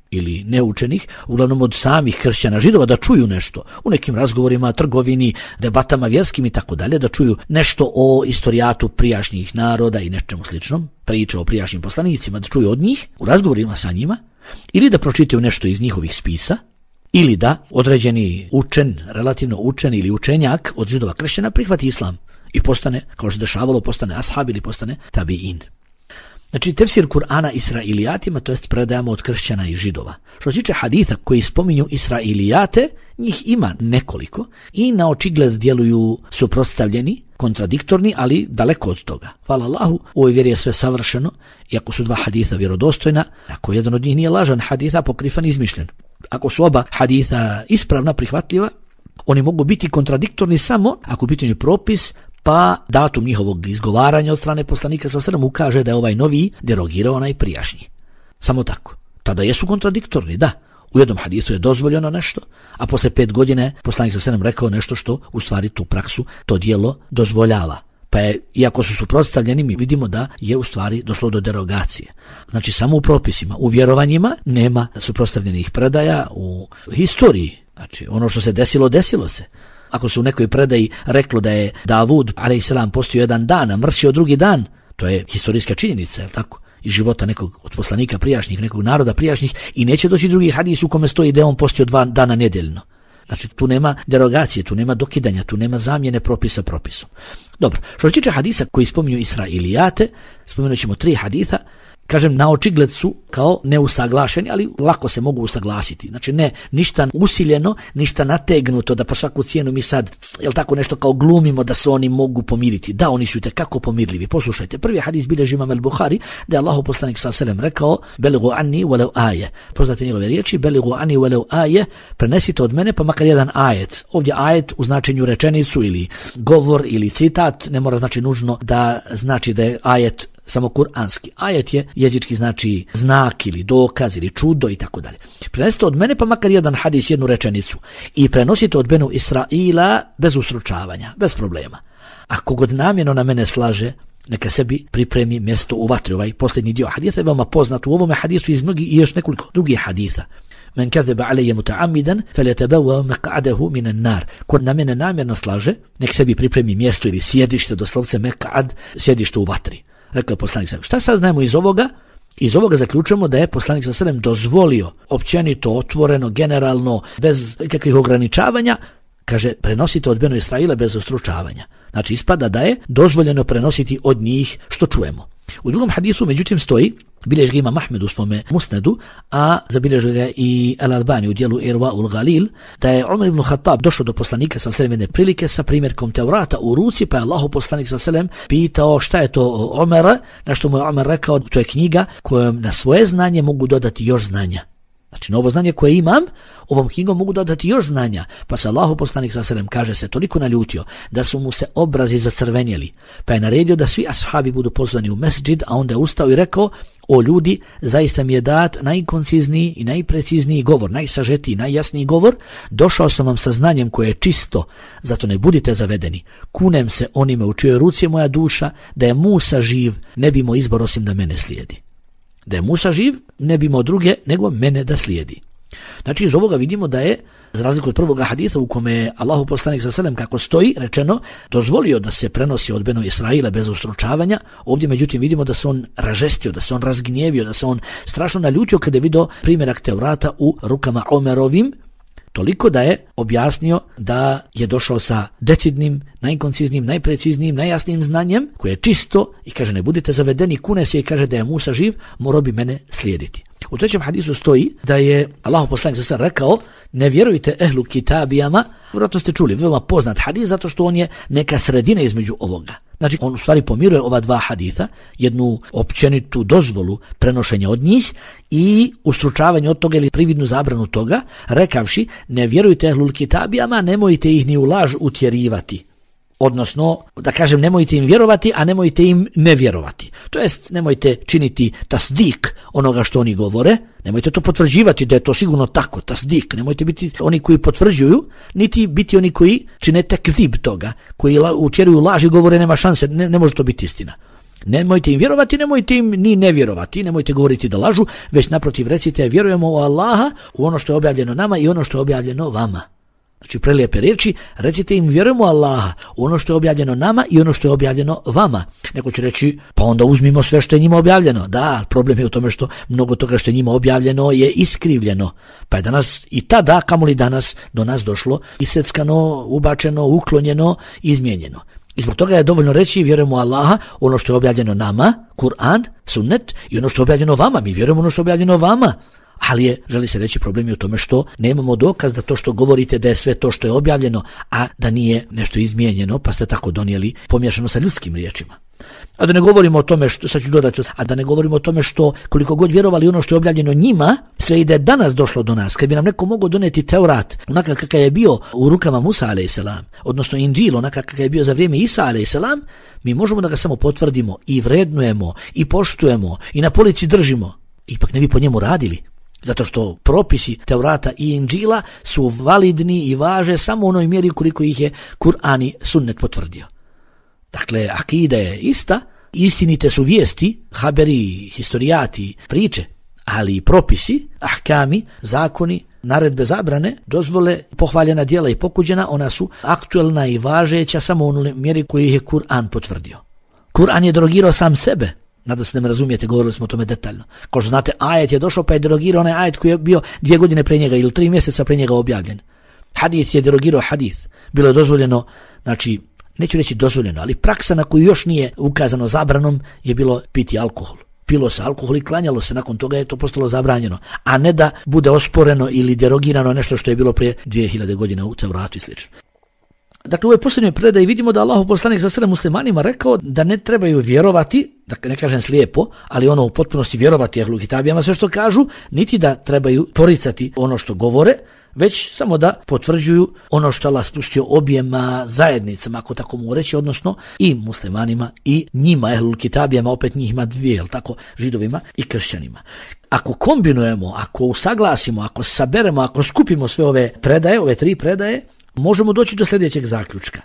S1: ili neučenih, uglavnom od samih kršćana Židova, da čuju nešto u nekim razgovorima, trgovini, debatama vjerskim i tako dalje, da čuju nešto o istorijatu prijašnjih naroda i nečemu sličnom, priče o prijašnjim poslanicima, da čuju od njih u razgovorima sa njima, ili da pročitaju nešto iz njihovih spisa, ili da određeni učen, relativno učen ili učenjak od Židova kršćana prihvati islam i postane, kao što se dešavalo, postane ashab ili postane tabi'in. Znači, tefsir Kur'ana Israilijatima, to jest predajamo od kršćana i Židova. Što se tiče haditha koji spominju Israilijate, njih ima nekoliko i na očigled djeluju suprotstavljeni, kontradiktorni, ali daleko od toga. Hvala Allahu, u ovoj vjeri je sve savršeno, iako su dva haditha vjerodostojna, ako jedan od njih nije lažan haditha, pokrifan, izmišljen. Ako su oba haditha ispravna, prihvatljiva, oni mogu biti kontradiktorni samo ako u pitanju propis, pa datum njihovog izgovaranja od strane poslanika s.a.v. ukaže da je ovaj noviji derogirao onaj prijašnji. Samo tako. Tada jesu kontradiktorni, da. U jednom hadisu je dozvoljeno nešto, a posle 5 godina poslanik s.a.v. rekao nešto što u stvari tu praksu, to djelo dozvoljava. Pa je, iako su suprotstavljeni, mi vidimo da je u stvari došlo do derogacije. Znači, samo u propisima, u vjerovanjima nema suprotstavljenih predaja, u historiji. Znači, ono što se desilo, desilo se. Ako se u nekoj predaji reklo da je Davud, a.s. postio jedan dan, a mrsio drugi dan, to je historijska činjenica, je li tako? Iz života nekog od poslanika prijašnjih, nekog naroda prijašnjih, i neće doći drugi hadis u kome stoji da je on postio 2 dana nedeljno. Znači, tu nema derogacije, tu nema dokidanja, tu nema zamjene propisa propisom. Dobro, što se tiče hadisa koji spominju Israilijate, spomenut ćemo 3 haditha. Kažem, na očigled su kao neusaglašeni, ali lako se mogu usaglasiti. Znači, ne ništa usiljeno, ništa nategnuto da po svaku cijenu mi sad, jel tako, nešto kao glumimo da se oni mogu pomiriti. Da, oni su itekako pomirljivi. Poslušajte, prvi hadis bilježi imam al-Buhari, da je Allahu poslanik s.a.v. rekao: "Beligu anni walau aje." Poznate njegove riječi: "Beligu anni walau aje." Prenesite od mene pa makar jedan ajet. Ovdje ajet u značenju rečenicu ili govor ili citat, ne mora znači nužno da znači da je ajet samo kuranski. Ajet je jezički znači znak ili dokaz ili čudo i tako dalje. Prenesite od mene pa makar jedan hadis, jednu rečenicu, i prenosite od Benu Israila bez usručavanja, bez problema. Ako god namjerno na mene slaže, neka sebi pripremi mjesto u vatri. Ovaj posljednji dio hadisa je veoma poznat u ovome hadisu iz mnogih i još nekoliko drugih hadisa. Men kadhaba alayya muta'ammidan falyatabawwa maq'adahu minan nar. Ko na mene namjerno slaže, nek sebi pripremi mjesto ili sjedište, doslovce mek'ad, sjedište u vatri. Rekao je poslanik s.a.v. Šta saznajemo iz ovoga? Iz ovoga zaključujemo da je poslanik s.a.v. dozvolio općenito, otvoreno, generalno, bez ikakvih ograničavanja, kaže, prenosite od Benu Israila bez ustručavanja. Znači, ispada da je dozvoljeno prenositi od njih što čujemo. U drugom hadisu, međutim, stoji, bilježi ga Imam Ahmed u svome Musnedu, a zabilježi ga i Al-Albani u dijelu Irwaul Galil, da je Umar ibn Khattab došao do poslanika s.a.v. jedne prilike sa primjerkom Tevrata u ruci, pa je Allahu poslanik s.a.v. pitao šta je to Umar, na što mu je Umar rekao: to je knjiga kojom na svoje znanje mogu dodati još znanja. Znači, na ovo znanje koje imam, ovom knjigom mogu dodati još znanja. Pa se Allahu poslanik s.a.v. kaže se toliko naljutio da su mu se obrazi zacrvenjeli, pa je naredio da svi ashabi budu pozvani u mesdžid, a onda je ustao i rekao: o ljudi, zaista mi je dat najkoncizniji i najprecizniji govor, najsažetiji, najjasniji govor. Došao sam vam sa znanjem koje je čisto, zato ne budite zavedeni. Kunem se onime u čijoj ruci je moja duša, da je Musa živ, ne bi imao izbor osim da mene slijedi. Da je Musa živ, ne bi imao druge nego mene da slijedi. Znači, iz ovoga vidimo da je, za razliku od prvoga hadisa u kome je Allahu poslanik s.a.v. kako stoji rečeno, dozvolio da se prenosi od Benu Israila bez ustručavanja, ovdje međutim vidimo da se on ražestio, da se on razgnjevio, da se on strašno naljutio kada je vidio primjerak Tevrata u rukama Omerovim, toliko da je objasnio da je došao sa decidnim, najkonciznijim, najpreciznijim, najjasnijim znanjem koje je čisto, i kaže: ne budite zavedeni, kune se, i kaže da je Musa živ, morao bi mene slijediti. U trećem hadisu stoji da je Allahu poslanik s.a.v. rekao: ne vjerujte ehlu kitabijama. Vjerojatno ste čuli, veoma poznat hadis, zato što on je neka sredina između ovoga. Znači, on u stvari pomiruje ova dva hadisa, jednu općenitu dozvolu prenošenja od njih i ustručavanje od toga ili prividnu zabranu toga, rekavši: ne vjerujte ehlul kitabijama, nemojte ih ni u laž utjerivati. Odnosno, da kažem, nemojte im vjerovati, a nemojte im ne vjerovati. To jest, nemojte činiti tasdik onoga što oni govore, nemojte to potvrđivati da je to sigurno tako, tasdik, nemojte biti oni koji potvrđuju, niti biti oni koji čine tekzib toga, koji utjeruju laž i govore nema šanse, ne može to biti istina. Nemojte im vjerovati, nemojte im ni ne vjerovati, nemojte govoriti da lažu, već naprotiv recite vjerujemo u Allaha, u ono što je objavljeno nama i ono što je objavljeno vama. Znači prelijepe riječi, recite im vjerujemo u Allaha, u ono što je objavljeno nama i ono što je objavljeno vama. Neko će reći, pa onda uzmimo sve što je njima objavljeno. Da, problem je u tome što mnogo toga što je njima objavljeno je iskrivljeno. Pa je danas i tada, kamoli danas, do nas došlo iseckano, ubačeno, uklonjeno, izmijenjeno. I zbog toga je dovoljno reći vjerujemo u Allaha, ono što je objavljeno nama, Kur'an, sunnet, i ono što je objavljeno vama. Mi vjerujemo ono što je objavljeno vama. Ali je, želi se reći, problem je u tome što nemamo dokaz da to što govorite da je sve to što je objavljeno, a da nije nešto izmijenjeno, pa ste tako donijeli pomiješano sa ljudskim riječima. A da ne govorimo o tome što, sad ću dodati, a da ne govorimo o tome što koliko god vjerovali ono što je objavljeno njima, sve i da je danas došlo do nas. Kad bi nam neko mogao donijeti Teurat, onakav kakav je bio u rukama Musa a.s., odnosno Inđil, onakav kakav je bio za vrijeme Isa a.s., mi možemo da ga samo potvrdimo i vrednujemo i poštujemo i na polici držimo. Ipak ne bi po njemu radili. Zato što propisi Teurata i Inđila su validni i važe samo u onoj mjeri koliko ih je Kur'an i sunnet potvrdio. Dakle, akida je ista, istinite su vijesti, haberi, historijati, priče, ali i propisi, ahkami, zakoni, naredbe, zabrane, dozvole, pohvaljena djela i pokuđena, ona su aktuelna i važeća samo u onoj mjeri koju ih je Kur'an potvrdio. Kur'an je derogirao sam sebe. Nadam se da me razumijete, govorili smo o tome detaljno. Kao što znate, ajet je došao pa je derogirao onaj ajet koji je bio 2 godine prije njega ili 3 mjeseca prije njega objavljen. Hadis je derogirao hadis. Bilo je dozvoljeno, znači, neću reći dozvoljeno, ali praksa na koju još nije ukazano zabranom je bilo piti alkohol. Pilo se alkohol i klanjalo se, nakon toga je to postalo zabranjeno. A ne da bude osporeno ili derogirano nešto što je bilo prije 2000 godina u Tevratu i slično. Dakle, u ovoj posljednjoj predaji vidimo da Allahov poslanik sa muslimanima rekao da ne trebaju vjerovati, dakle ne kažem slijepo, ali ono u potpunosti vjerovati ehlu kitabijama sve što kažu, niti da trebaju poricati ono što govore, već samo da potvrđuju ono što Allah spustio objema zajednicama, ako tako mogu reći, odnosno i muslimanima i njima, ehlu kitabijama, opet njih ima 2, jel tako, židovima i kršćanima. Ako kombinujemo, ako usaglasimo, ako saberemo, ako skupimo sve ove predaje, ove 3 predaje, možemo doći do sljedećeg zaključka.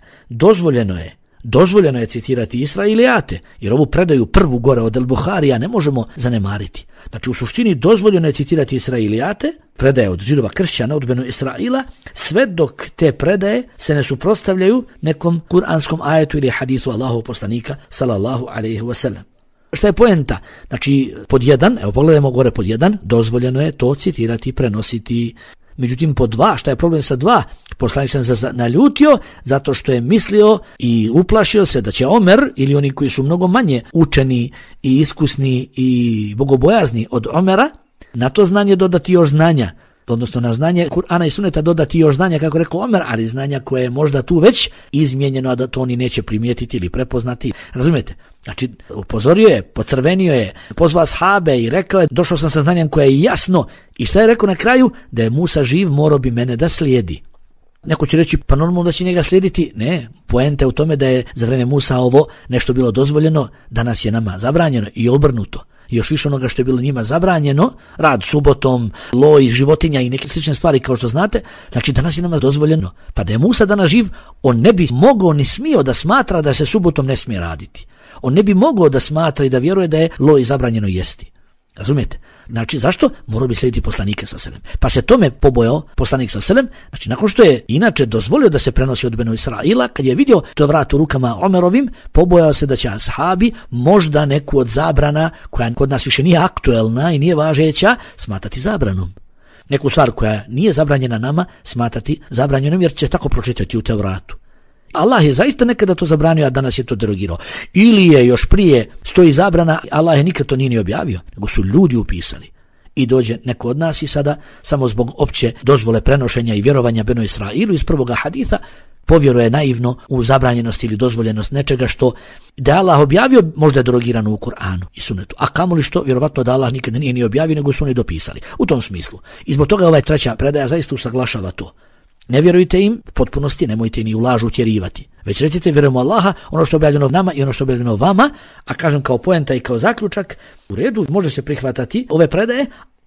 S1: Dozvoljeno je citirati Israilijate, jer ovu predaju prvu gore od El-Buharija ne možemo zanemariti. Znači u suštini dozvoljeno je citirati Israilijate, predaje od židova kršćana, od Benu Israila, sve dok te predaje se ne suprotstavljaju nekom kuranskom ajetu ili hadisu Allahov poslanika sallallahu alejhi ve sellem. Šta je poenta? Znači pod 1, evo pogledajmo gore pod 1, dozvoljeno je to citirati, prenositi. Međutim, po 2, šta je problem sa 2? Poslanik se naljutio zato što je mislio i uplašio se da će Omer ili oni koji su mnogo manje učeni i iskusni i bogobojazni od Omera na to znanje dodati još znanja. Odnosno na znanje Kur'ana i Sunneta dodati još znanja, kako rekao Omer, ali znanja koje je možda tu već izmijenjeno, a da to oni neće primijetiti ili prepoznati. Razumijete? Znači, upozorio je, pocrvenio je, pozvao ashabe i rekao je, došao sam sa znanjem koje je jasno. I što je rekao na kraju? Da je Musa živ, morao bi mene da slijedi. Neko će reći, pa normalno da će njega slijediti. Ne, poenta je u tome da je za vrijeme Musa ovo nešto bilo dozvoljeno, danas je nama zabranjeno i obrnuto. I još više onoga što je bilo njima zabranjeno, rad subotom, loj, životinja i neke slične stvari kao što znate, znači danas je nama dozvoljeno. Pa da je Musa danas živ, on ne bi mogao ni smio da smatra da se subotom ne smije raditi. On ne bi mogao da smatra i da vjeruje da je loj zabranjeno jesti. Razumijete? Znači zašto? Morao bi slijediti poslanike sa selem. Pa se tome pobojao poslanik sa selem, znači nakon što je inače dozvolio da se prenosi od Benu Israila, kad je vidio to vrat u rukama Omerovim, pobojao se da će ashabi možda neku od zabrana, koja kod nas više nije aktuelna i nije važeća, smatrati zabranom. Neku stvar koja nije zabranjena nama, smatrati zabranjenom, jer će tako pročitati u Tevratu. Allah je zaista nekada to zabranio, a danas je to derogirao. Ili je još prije stoji zabrana, Allah je nikad to nije ni objavio, nego su ljudi upisali. I dođe neko od nas i sada, samo zbog opće dozvole prenošenja i vjerovanja Benu Israilu iz prvoga hadisa, povjeruje naivno u zabranjenost ili dozvoljenost nečega što da je Allah objavio, možda je derogirano u Kur'anu i Sunnetu. A kamoli što, vjerovatno da Allah nikad nije ni objavio, nego su oni dopisali. U tom smislu. I zbog toga ovaj 3. predaja zaista usaglašava to. Ne vjerujte im u potpunosti, nemojte ni u lažu utjerivati. Već recite vjerujemo Allaha, ono što je objavljeno nama i ono što je objavljeno vama, a kažem kao poenta i kao zaključak, u redu, može se prihvatati ove predaje,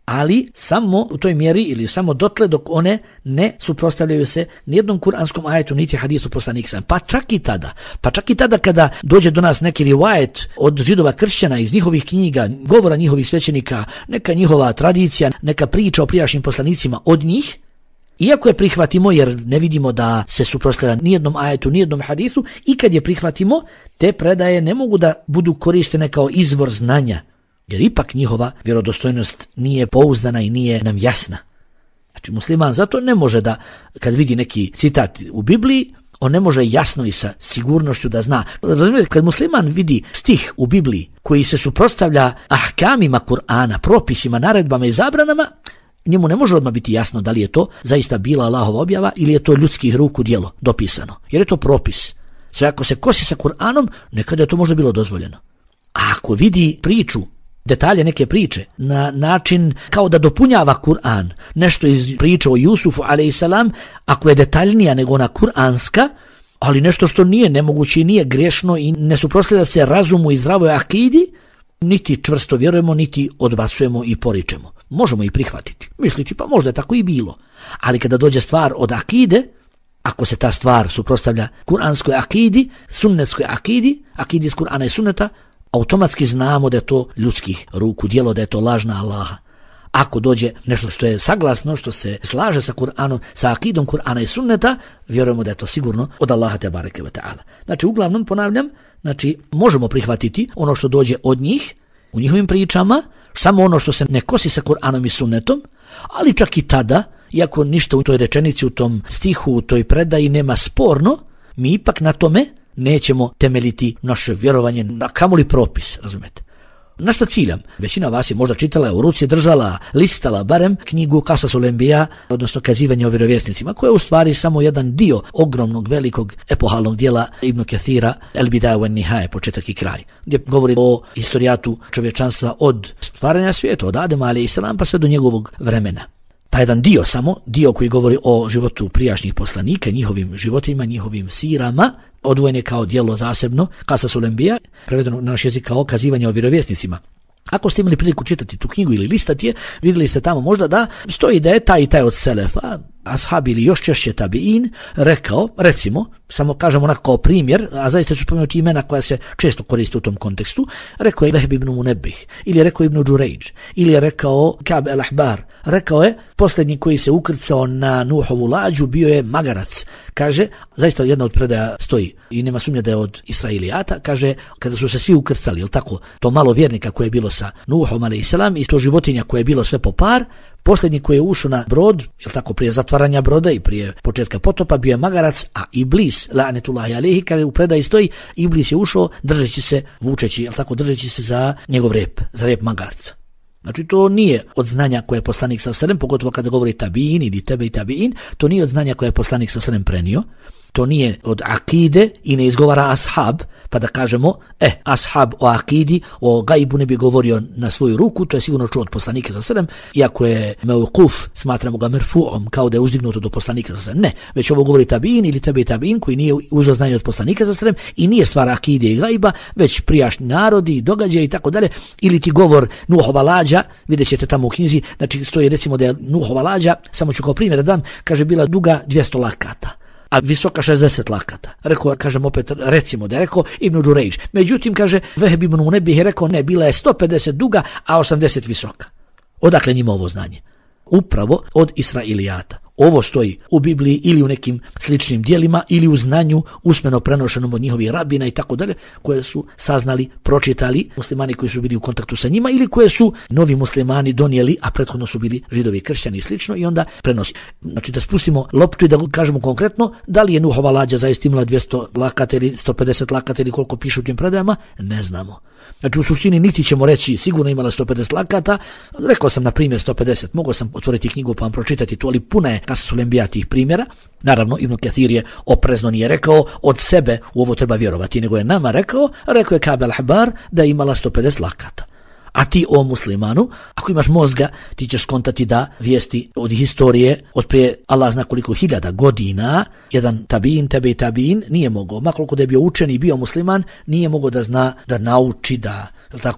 S1: ali samo u toj mjeri ili samo dotle dok one ne suprotstavljaju se nijednom kuranskom ajetu niti hadisu poslanika sallallahu alejhi ve sellem. Pa čak i tada kada dođe do nas neki rivajet od Židova kršćana iz njihovih knjiga, govora njihovih svećenika, neka njihova tradicija, neka priča o prijašnjim poslanicima od njih, iako je prihvatimo jer ne vidimo da se suprotstavlja nijednom ajetu, nijednom hadisu, i kad je prihvatimo, te predaje ne mogu da budu korištene kao izvor znanja, jer ipak njihova vjerodostojnost nije pouzdana i nije nam jasna. Znači musliman zato ne može da, kad vidi neki citat u Bibliji, on ne može jasno i sa sigurnošću da zna. Razumijete, kad musliman vidi stih u Bibliji koji se suprotstavlja ahkamima Kur'ana, propisima, naredbama i zabranama, njemu ne može odmah biti jasno da li je to zaista bila Allahova objava ili je to ljudskih ruku djelo dopisano, jer je to propis. Sve ako se kosi sa Kur'anom, nekada je to možda bilo dozvoljeno. A ako vidi priču, detalje neke priče, na način kao da dopunjava Kur'an, nešto iz priče o Jusufu a.s., ako je detaljnija nego ona kuranska, ali nešto što nije nemoguće i nije grešno i ne suprotstavlja se razumu i zdravoj akidi, niti čvrsto vjerujemo, niti odbacujemo i poričemo. Možemo i prihvatiti, misliti pa možda je tako i bilo. Ali kada dođe stvar od akide, ako se ta stvar suprotstavlja kuranskoj akidi, sunnetskoj akidi, akidi iz Kur'ana i sunneta, automatski znamo da je to ljudskih ruku djelo, da je to lažna Allaha. Ako dođe nešto što je saglasno, što se slaže sa Kur'anom, sa akidom Kur'ana i sunneta, vjerujemo da je to sigurno od Allaha te bareke ve taala. Znači, uglavnom, ponavljam, znači, možemo prihvatiti ono što dođe od njih, u njihovim pričama, samo ono što se ne kosi sa Kur'anom i sunnetom, ali čak i tada, iako ništa u toj rečenici, u tom stihu, u toj predaji nema sporno, mi ipak na tome nećemo temeljiti naše vjerovanje, na kamoli propis, razumete. Na što ciljam? Većina vas je možda čitala, u ruci držala, listala barem knjigu Qasasul Anbiya, odnosno Kazivanje o vjerovjesnicima, koja je u stvari samo jedan dio ogromnog, velikog, epohalnog dijela Ibn Kathira, El Bidaya wa Nihaja, početak i kraj, gdje govori o historijatu čovječanstva od stvaranja svijeta, od Adema a.s. pa sve do njegovog vremena. Pa jedan dio samo, dio koji govori o životu prijašnjih poslanika, njihovim životima, njihovim sirama, odvojen je kao djelo zasebno, Qasasul Anbiya, prevedeno na naš jezik kao Kazivanje o vjerovjesnicima. Ako ste imali priliku čitati tu knjigu ili listati je, vidjeli ste tamo možda da stoji da je taj i taj od selefa, ashab ili još češće tabiin, rekao, recimo, samo kažemo onako kao primjer, a zaista ću spomenuti imena koja se često koriste u tom kontekstu, rekao je Vehb ibn Munebbih, ili je rekao Ibn Đurejđ, ili je rekao Ka'b el-Ahbar, rekao je posljednji koji se ukrcao na Nuhovu lađu bio je magarac. Kaže, zaista jedna od predaja stoji i nema sumnje da je od Israilijata, kaže, kada su se svi ukrcali, jel tako, to malo vjernika koje je bilo sa Nuhom a.s. i to životinja koje je bilo sve po par, posljednji koji je ušao na brod, jel tako, prije zatvaranja broda i prije početka potopa, bio je magarac, a Iblis, la'netullahi alejhi, kada u predaji stoji, Iblis je ušao držeći se, vučeći, jel tako, držeći se za njegov rep, za rep magarca. Znači, to nije od znanja koje je poslanik sallallahu alejhi ve sellem, pogotovo kada govori tabiin ili tebe i tabiin, to nije od znanja koje je poslanik sallallahu alejhi ve sellem prenio, to nije od akide i ne izgovara ashab, pa da kažemo, ashab o akidi, o gajbu ne bi govorio na svoju ruku, to je sigurno čuo od poslanika sallallahu alejhi ve sellem, iako je mevkuf, smatramo ga merfu'om, kao da je uzdignuto do poslanika sallallahu alejhi ve sellem. Ne, već ovo govori tabiin ili tebe i tabiin, koji nije uzeo znanje od poslanika sallallahu alejhi ve sellem i nije stvar akide i gajba, već prijašnji narodi, događaji i tako dalje, ili ti govor Nuhova lađa, vidjet ćete tamo u knjizi, znači stoji recimo da je Nuhova lađa, samo ću kao primjer da dam, kaže bila duga 200 lakata, a visoka 60 lakata. Rekao, kažem opet, recimo da je rekao Ibn Đurejđ. Međutim, kaže, Vehb ibn Munebbih je rekao, ne, bila je 150 duga, a 80 visoka. Odakle njima ovo znanje? Upravo od Israilijata. Ovo stoji u Bibliji ili u nekim sličnim dijelima ili u znanju usmeno prenošenom od njihovih rabina i tako dalje, koje su saznali, pročitali muslimani koji su bili u kontaktu sa njima ili koje su novi muslimani donijeli, a prethodno su bili židovi, kršćani i slično, i onda prenosi. Znači da spustimo loptu i da kažemo konkretno da li je Nuhova lađa zaista imala 200 lakata ili 150 lakata ili koliko pišu u tim predajama, ne znamo. Znači u suštini niti ćemo reći sigurno imala 150 lakata, rekao sam na primjer 150, mogao sam otvoriti knjigu pa vam pročitati to, ali puna je Qasasul Anbiya tih primjera. Naravno, Ibn Kathir je oprezno nije rekao od sebe u ovo treba vjerovati, nego je nama rekao je Ka'b el-Ahbar da je imala 150 lakata. A ti, o muslimanu, ako imaš mozga, ti ćeš skontati da vijesti od historije, od prije Allah zna koliko hiljada godina, jedan tabiin, tebe i tabiin, nije mogao, makoliko da je bio učen i bio musliman, nije mogao da zna, da nauči, da, tako,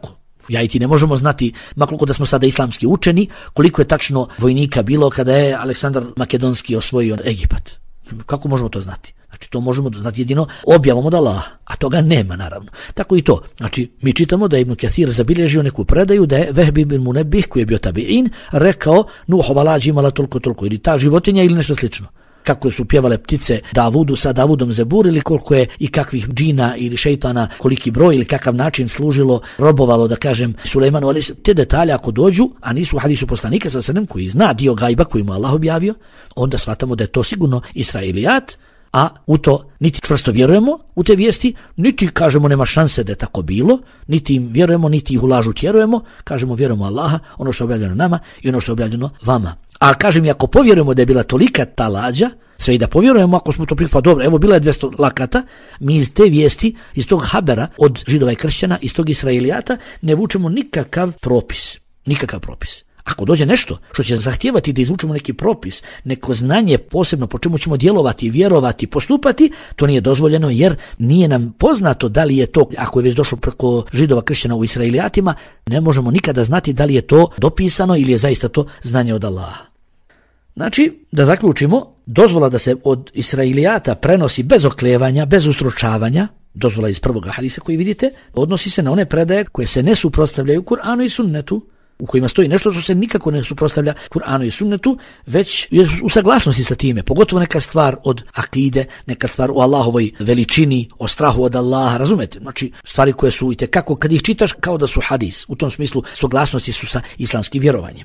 S1: Ja i ti ne možemo znati, makoliko da smo sada islamski učeni, koliko je tačno vojnika bilo kada je Aleksandar Makedonski osvojio Egipat. Kako možemo to znati? Znači, to možemo znati jedino objavom od Allaha, a toga nema, naravno. Tako i to. Znači, mi čitamo da je Ibn Kathir zabilježio neku predaju da je Vehb ibn Munebbih, koji je bio tabi'in, rekao Nuhova lađ imala toliko, ili ta životinja ili nešto slično. Kako su pjevale ptice Davudu sa Davudom Zebur, ili koliko je i kakvih džina ili šejtana, koliki broj ili kakav način služilo, robovalo, da kažem, Sulejmanu, ali te detalje ako dođu, a nisu u hadisu poslanika sa sredem koji zna dio gajba koji mu Allah objavio, onda shvatamo da je to sigurno Israilijat, a u to niti čvrsto vjerujemo u te vijesti, niti kažemo nema šanse da je tako bilo, niti im vjerujemo, niti ih u lažu tjerujemo, kažemo vjerujemo Allaha, ono što je objavljeno nama i ono što je objavljeno vama. A kažem, i ako povjerujemo da je bila tolika ta lađa, sve i da povjerujemo, ako smo to prihvatili, dobro, evo bila je 200 lakata, mi iz te vijesti, iz tog habera od Židova i kršćana, iz tog Israilijata, ne vučemo nikakav propis. Nikakav propis. Ako dođe nešto što će zahtijevati da izvučemo neki propis, neko znanje posebno po čemu ćemo djelovati, vjerovati, postupati, to nije dozvoljeno jer nije nam poznato da li je to, ako je već došlo preko Židova kršćana u Israilijatima, ne možemo nikada znati da li je to dopisano ili je zaista to znanje od Allaha. Znači, da zaključimo, dozvola da se od Israilijata prenosi bez oklevanja, bez ustručavanja, dozvola iz prvoga hadisa koji vidite, odnosi se na one predaje koje se ne suprotstavljaju Kur'anu i sunnetu, u kojima stoji nešto što se nikako ne suprotstavlja Kur'anu i sunnetu, već je u saglasnosti sa time, pogotovo neka stvar od akide, neka stvar o Allahovoj veličini, o strahu od Allaha, razumete? Znači, stvari koje su itekako, kad ih čitaš, kao da su hadis, u tom smislu saglasnosti su sa islamskim vjerovanjem.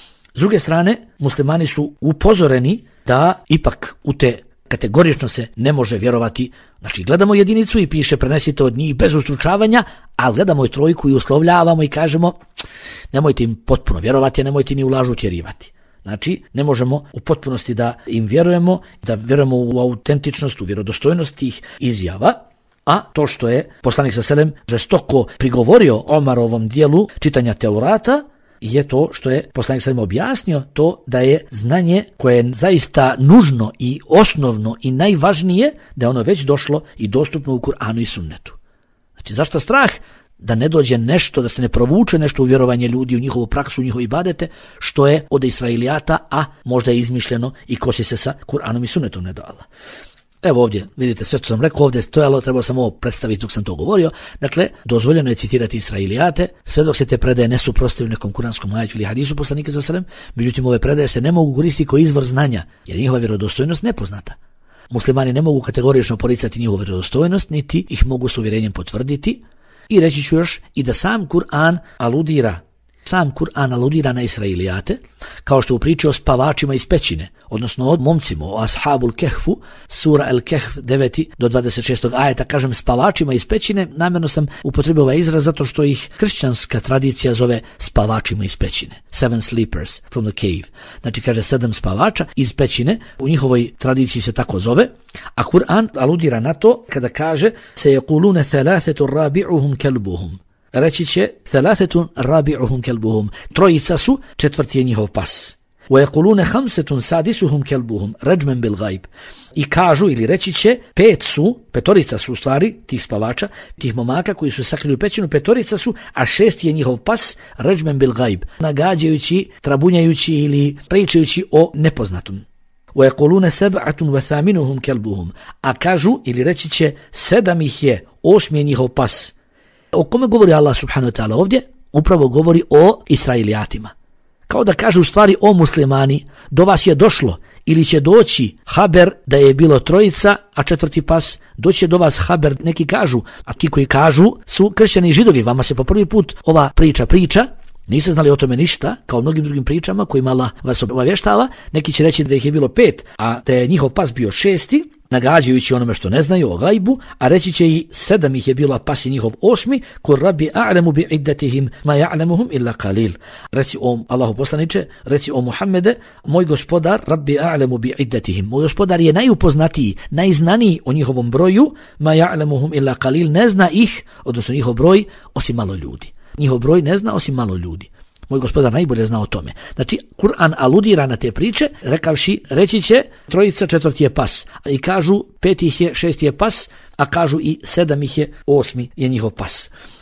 S1: S druge strane, muslimani su upozoreni da ipak u te kategorično se ne može vjerovati. Znači, gledamo jedinicu i piše prenesite od njih bez ustručavanja, ali gledamo i trojku i uslovljavamo i kažemo nemojte im potpuno vjerovati, a nemojte ni u lažu utjerivati. Znači, ne možemo u potpunosti da im vjerujemo, da vjerujemo u autentičnost, u vjerodostojnost tih izjava, a to što je poslanik sallallahu alejhi ve sellem žestoko prigovorio Omarovom dijelu čitanja Teurata, je to što je poslanik sallallahu alejhi ve sellem objasnio to da je znanje koje je zaista nužno i osnovno i najvažnije, da je ono već došlo i dostupno u Kur'anu i sunnetu. Znači, zašto strah da ne dođe nešto, da se ne provuče nešto u vjerovanje ljudi, u njihovu praksu, u njihovi ibadete, što je od Israilijata, a možda je izmišljeno i kosi se sa Kur'anom i sunnetom, ne do Allah. Evo ovdje, vidite, sve što sam rekao ovdje stojalo, trebao sam ovo predstaviti dok sam to govorio. Dakle, dozvoljeno je citirati Israilijate, sve dok se te predaje ne suprotstavljaju nekom kuranskom ajetu ili hadisu poslanika sallallahu alejhi ve sellem, međutim ove predaje se ne mogu koristiti kao izvor znanja, jer je njihova vjerodostojnost nepoznata. Muslimani ne mogu kategorično poricati njihovu vjerodostojnost, niti ih mogu s uvjerenjem potvrditi. I reći ću još i da sam Kur'an aludira na Israilijate, kao što u priči o spavačima iz pećine, odnosno o momcima, o Ashabul Kehfu, sura El Kehf 9. do 26. ajeta, kažem spavačima iz pećine, namjerno sam upotrebio ovaj izraz zato što ih kršćanska tradicija zove spavačima iz pećine. 7 sleepers from the cave. Znači kaže 7 spavača iz pećine, u njihovoj tradiciji se tako zove, a Kur'an aludira na to kada kaže se jekulune thalathetu rabi'uhum kelbuhum. Reći će thalathetun rabi'uhum kelbuhum. Trojica su, četvrti je njihov pas. Wa yaquluna khamsatun sadisuhum kelbuhum rajman bil ghaib. I kažu ili reći će petorica su u stvari tih spavača, tih momaka koji su sakrili u pećinu, petorica su, a šesti je njihov pas rajman bil ghaib. Nagađajući, trabunjajući ili pričajući o nepoznatom. Wa yaquluna sab'atun wa thaminuhum kelbuhum. A kažu ili reći će 7 ih je, 8 je njihov pas. O kome govori Allah subhanahu wa ta'ala ovdje? Upravo govori o Israilijatima. Kao da kaže u stvari o muslimani, do vas je došlo ili će doći haber da je bilo trojica, a četvrti pas, doći do vas haber, neki kažu, a ti koji kažu su kršćani i židovi, vama se po prvi put ova priča, niste znali o tome ništa, kao mnogim drugim pričama kojima Allah vas obavještava, neki će reći da ih je bilo 5, a da je njihov pas bio 6, nagađajući onome što ne znaju o gajbu, a reći će i 7 ih je bilo, a pas je njihov 8, kur rabbi a'lamu bi iddatihim ma ya'lamuhum illa qalil. Reci o Allahu poslaniče, reci o Muhammede, moj gospodar rabbi a'lamu bi iddatihim, moj gospodar je najupoznatiji, najznaniji o njihovom broju, ma ya'lamuhum illa qalil, ne zna ih, odnosno njihov broj, osim malo ljudi. Njihov broj ne zna osim malo ljudi. Moj gospodar najbolje zna o tome. Znači, Kur'an aludira na te priče, rekavši, reći će, trojica, četvrti je pas. I kažu, 5 ih je, 6 je pas, a kažu i 7 ih je, 8 je njihov pas.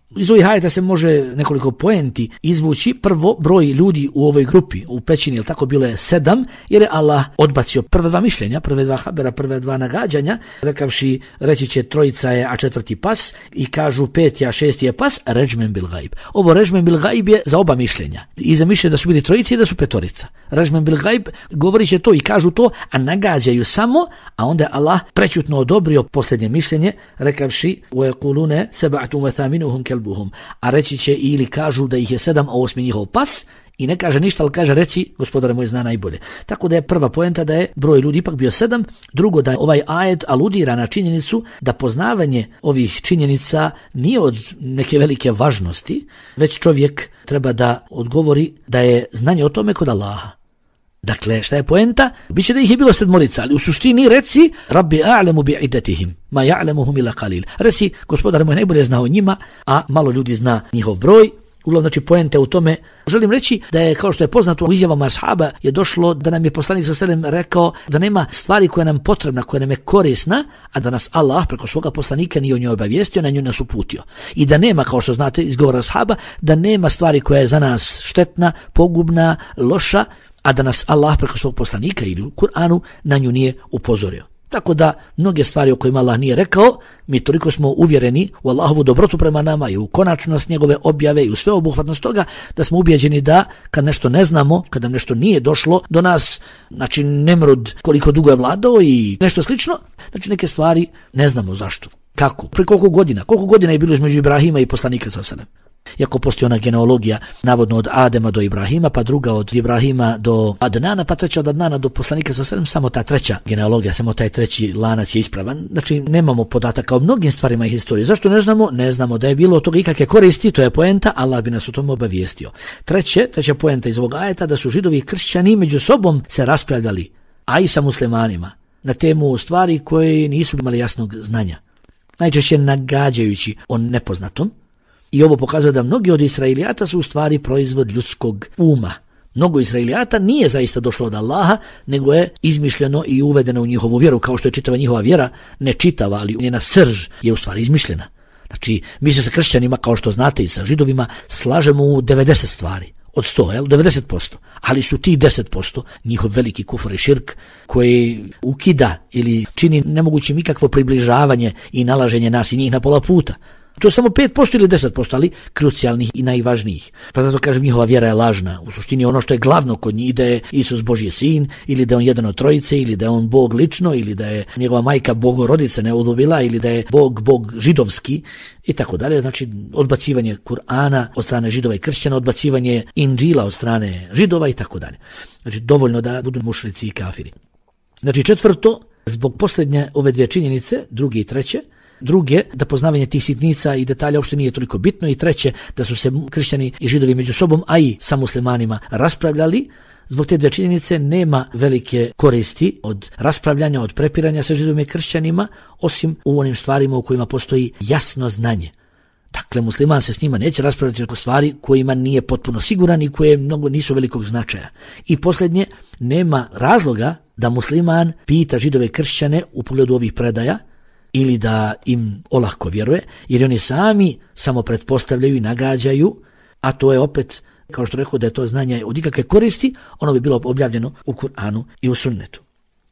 S1: Iz ovih ajeta se može nekoliko poenti izvući. Prvo, broj ljudi u ovoj grupi, u pećini, ili tako bilo je 7, jer je Allah odbacio prve 2 mišljenja, prve 2 habera, prve 2 nagađanja, rekavši reći će 3 je, a 4 pas, i kažu 5, a 6 je pas, ređmen bil gajb. Ovo ređmen bil gajb je za oba mišljenja. I za mišljenje da su bili 3 i da su 5. Ređmen bil gajb govori će to i kažu to, a nagađaju samo, a onda je Allah prećutno odobrio posljednje mišljenje, rekavši وَيَقُولُونَ سَبَعْتُمْ وَثَامِنُهُمْ كَلْبُهُمْ, a reći će ili kažu da ih je 7, a 8 njihov pas, i ne kaže ništa, ali kaže reci, gospodare moj zna najbolje. Tako da je prva poenta da je broj ljudi ipak bio 7, drugo da je ovaj ajet aludira na činjenicu da poznavanje ovih činjenica nije od neke velike važnosti, već čovjek treba da odgovori da je znanje o tome kod Allaha. Dakle, šta je poenta? Biće da ih je bilo 7, ali u suštini reci Rabbi a'lemu bi'idatihim, ma ja'lemuhum ila qalil. Reci, gospodar moj najbolje zna o njima, a malo ljudi zna njihov broj. Uglavnom, znači, poente u tome. Želim reći da je, kao što je poznato u izjavama ashaba, je došlo da nam je poslanik sallallahu alejhi ve sellem rekao da nema stvari koja nam potrebna, koja nam je korisna, a da nas Allah preko svoga poslanika nije o njoj obavijestio, na nju nas uputio. I da nema, kao što znate iz govora ashaba, da nema stvari koja je za nas štetna, pogubna, loša, a da nas Allah preko svog poslanika ili u Kur'anu na nju nije upozorio. Tako da mnoge stvari o kojima Allah nije rekao, mi toliko smo uvjereni u Allahovu dobrotu prema nama i u konačnost njegove objave i u sveobuhvatnost toga, da smo ubijeđeni da kad nešto ne znamo, kad nam nešto nije došlo do nas, znači Nemrud koliko dugo je vladao i nešto slično, znači neke stvari ne znamo zašto, kako, pre koliko godina je bilo između Ibrahima i poslanika sallallahu alejhi ve sellem. Iako postoji ona genealogija navodno od Adema do Ibrahima, pa druga od Ibrahima do Adnana, pa treća od Adnana do poslanika sallallahu alejhi ve sellem, samo ta treća genealogija, samo taj treći lanac je ispravan. Znači nemamo podataka o mnogim stvarima i historiji. Zašto ne znamo? Ne znamo da je bilo od toga ikakve koristi, to je poenta, Allah bi nas o tome obavijestio. Treća poenta iz ovog ajeta da su Židovi i kršćani među sobom se raspravljali, a i sa muslimanima, na temu stvari koje nisu imali jasnog znanja. Najčešće nagađajući o nepoznatom. I ovo pokazuje da mnogi od Israilijata su u stvari proizvod ljudskog uma. Mnogo Israilijata nije zaista došlo od Allaha, nego je izmišljeno i uvedeno u njihovu vjeru, kao što je čitava njihova vjera, ne čitava, ali njena srž je u stvari izmišljena. Znači, mi se sa kršćanima, kao što znate, i sa Židovima slažemo u 90 stvari. Od 100, 90%. Ali su ti 10% njihov veliki kufr i širk koji ukida ili čini nemogućim ikakvo približavanje i nalaženje nas i njih na pola puta. To je samo 5% ili 10%, ali krucijalnih i najvažnijih. Pa zato kažem, njihova vjera je lažna. U suštini ono što je glavno kod njih, da je Isus Božji sin, ili da je on jedan od trojice, ili da je on Bog lično, ili da je njegova majka Bogorodica neudobila, ili da je Bog židovski i tako dalje. Znači, odbacivanje Kur'ana od strane Židova i kršćana, odbacivanje Inđila od strane Židova i tako dalje. Znači, dovoljno da budu mušrici i kafiri. Znači, četvrto, zbog posljednje ove 2 činjenice, druge i treće, druge, da poznavanje tih sitnica i detalja uopšte nije toliko bitno, i treće, da su se kršćani i Židovi među sobom, a i sa muslimanima raspravljali. Zbog te 2 činjenice nema velike koristi od raspravljanja, od prepiranja sa Židovima i kršćanima, osim u onim stvarima u kojima postoji jasno znanje. Dakle, musliman se s njima neće raspravljati oko stvari kojima nije potpuno siguran i koje mnogo nisu velikog značaja. I posljednje, nema razloga da musliman pita Židove i kršćane u pogledu ovih predaja, ili da im olahko vjeruje, jer oni sami samo pretpostavljaju i nagađaju, a to je opet, kao što rekao, da je to znanje od ikakve koristi, ono bi bilo objavljeno u Kur'anu i u sunnetu.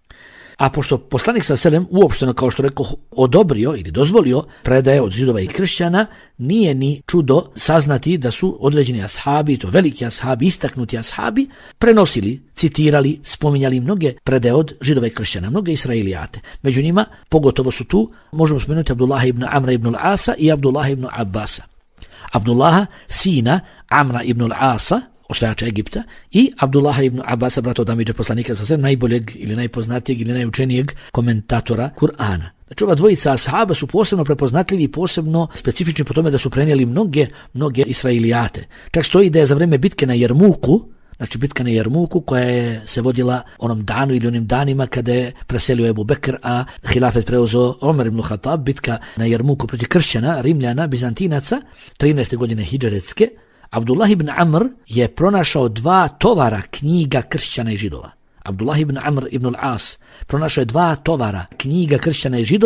S1: A pošto poslanik sallallahu alejhi ve sellem uopšteno, kao što rekao, odobrio ili dozvolio predaje od Židova i kršćana, nije ni čudo saznati da su određeni ashabi, to veliki ashabi, istaknuti ashabi, prenosili, citirali, spominjali mnoge predaje od Židova i kršćana, mnoge Israilijate. Među njima, pogotovo su tu, možemo spomenuti Abdullaha ibn Amra ibn al-Asa i Abdullaha ibn Abbasa. Abdullaha, sina Amra ibn al-Asa, osvajača Egipta, i Abdullaha ibn Abbasa, brata od amidža poslanika sallallahu alejhi ve sellem, najboljeg ili najpoznatijeg ili najučenijeg komentatora Kur'ana. Znači, ova dvojica ashaba su posebno prepoznatljivi i posebno specifični po tome da su prenijeli mnoge Israilijate. Čak stoji da je za vrijeme bitke na Jermuku, znači bitka na Jermuku koja je se vodila onom danu ili onim danima kada je preselio Ebu Bekr, a hilafet preuzeo Omer ibn Khattab, bitka na Jermuku protiv kršćana, Rimljana, Bizantinaca, 13. godine hidžretske, Abdullah ibn Amr je pronašao 2 tovara knjiga kršćana i Židova. Abdullah ibn Amr ibn al-As pronašao je 2 tovara knjiga kršćana i Židova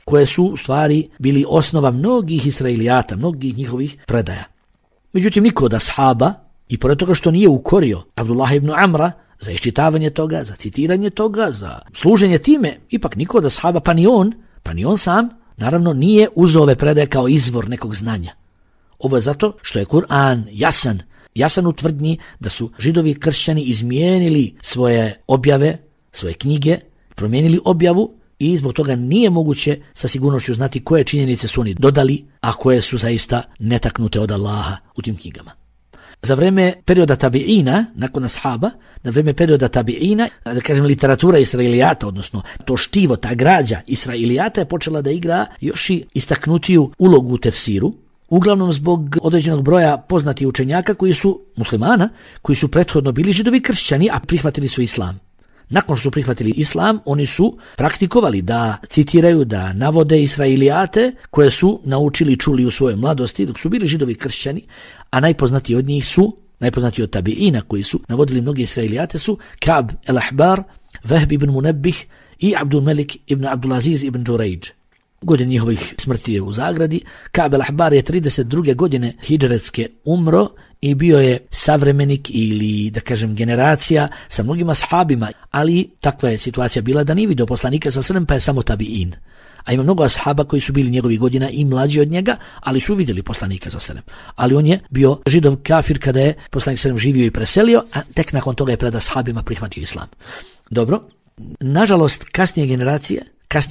S1: koje su u stvari bili osnova mnogih Israilijata, mnogih njihovih predaja. Međutim, niko od ashaba, i pored toga što nije ukorio Abdullah ibn Amra za iščitavanje toga, za citiranje toga, za služenje time, ipak niko od ashaba, pa ni on sam, naravno nije uzeo ove predaje kao izvor nekog znanja. Ovo je zato što je Kur'an jasan u tvrdnji da su Židovi kršćani izmijenili svoje objave, svoje knjige, promijenili objavu i zbog toga nije moguće sa sigurnošću znati koje činjenice su oni dodali, a koje su zaista netaknute od Allaha u tim knjigama. Za vrijeme perioda tabiina, nakon ashaba, na vrijeme perioda tabiina, da kažem literatura Israilijata, odnosno to štivo, ta građa Israilijata je počela da igra još i istaknutiju ulogu u tefsiru, uglavnom zbog određenog broja poznatih učenjaka koji su muslimana, koji su prethodno bili Židovi kršćani, a prihvatili su islam. Nakon što su prihvatili islam, oni su praktikovali da citiraju, da navode Israilijate koje su naučili i čuli u svojoj mladosti dok su bili Židovi kršćani, a najpoznatiji od njih su, najpoznatiji od tabiina koji su navodili mnogi Israilijate su Ka'b el-Ahbar, Vehb ibn Munebbih i Abdul Melik ibn Abdulaziz ibn Đurejđ. Godin njihovih smrti je u zagradi. Ka'b el-Ahbar je 32. godine hidžretske umro i bio je savremenik ili, da kažem, generacija sa mnogima ashabima, ali takva je situacija bila da nije vidio poslanika sa srem, pa je samo tabiin. A ima mnogo ashaba koji su bili njegovih godina i mlađi od njega, ali su vidjeli poslanika sa srem. Ali on je bio Židov kafir kada je poslanik srem živio i preselio, a tek nakon toga je pred ashabima prihvatio islam. Dobro, nažalost kasnije generacije,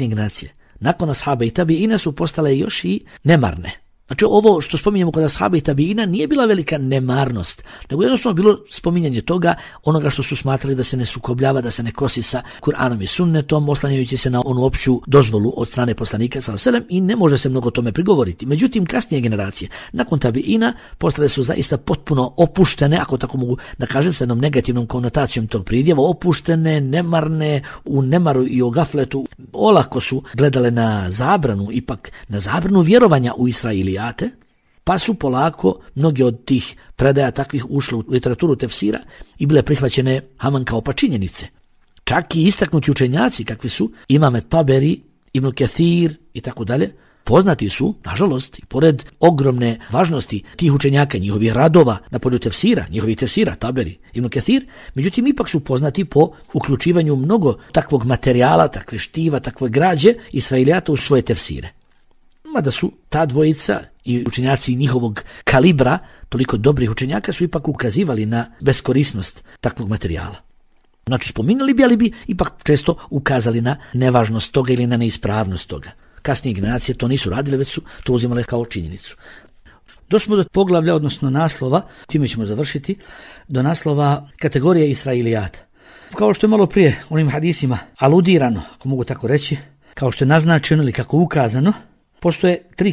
S1: nakon ashaba i tabiina su postale još i nemarne. Znači ovo što spominjemo kod ashaba i tabiina nije bila velika nemarnost, nego jednostavno bilo spominjanje toga, onoga što su smatrali da se ne sukobljava, da se ne kosi sa Kur'anom i sunnetom, oslanjajući se na onu opću dozvolu od strane poslanika sallallahu alejhi ve sellem i ne može se mnogo tome prigovoriti. Međutim, kasnije generacije, nakon tabiina, postale su zaista potpuno opuštene, ako tako mogu da kažem, sa jednom negativnom konotacijom tog pridjeva, opuštene, nemarne, u nemaru i o gafletu, olako su gledale na zabranu, ipak na zabranu vjerovanja u Israilijate, pa su polako mnogi od tih predaja takvih ušle u literaturu tefsira i bile prihvaćene haman kao pa činjenice. Čak i istaknuti učenjaci kakvi su Imam Taberi, Ibn Kathir i tako dalje, poznati su, nažalost, i pored ogromne važnosti tih učenjaka, njihovih radova na polju tefsira, njihovih tefsira, Taberi, Ibn Kathir, međutim ipak su poznati po uključivanju mnogo takvog materijala, takve štiva, takve građe Israilijata u svoje tefsire. Mada su ta dvojica i učenjaci njihovog kalibra, toliko dobrih učenjaka, su ipak ukazivali na beskorisnost takvog materijala. Znači, spominjali bi, ali bi ipak često ukazali na nevažnost toga ili na neispravnost toga. Kasnije generacije to nisu radile, već su to uzimale kao činjenicu. Došli smo do poglavlja, odnosno naslova, time ćemo završiti, do naslova kategorije Israilijata. Kao što je malo prije onim hadisima aludirano, ako mogu tako reći, kao što je naznačeno ili kako ukazano, postoje tri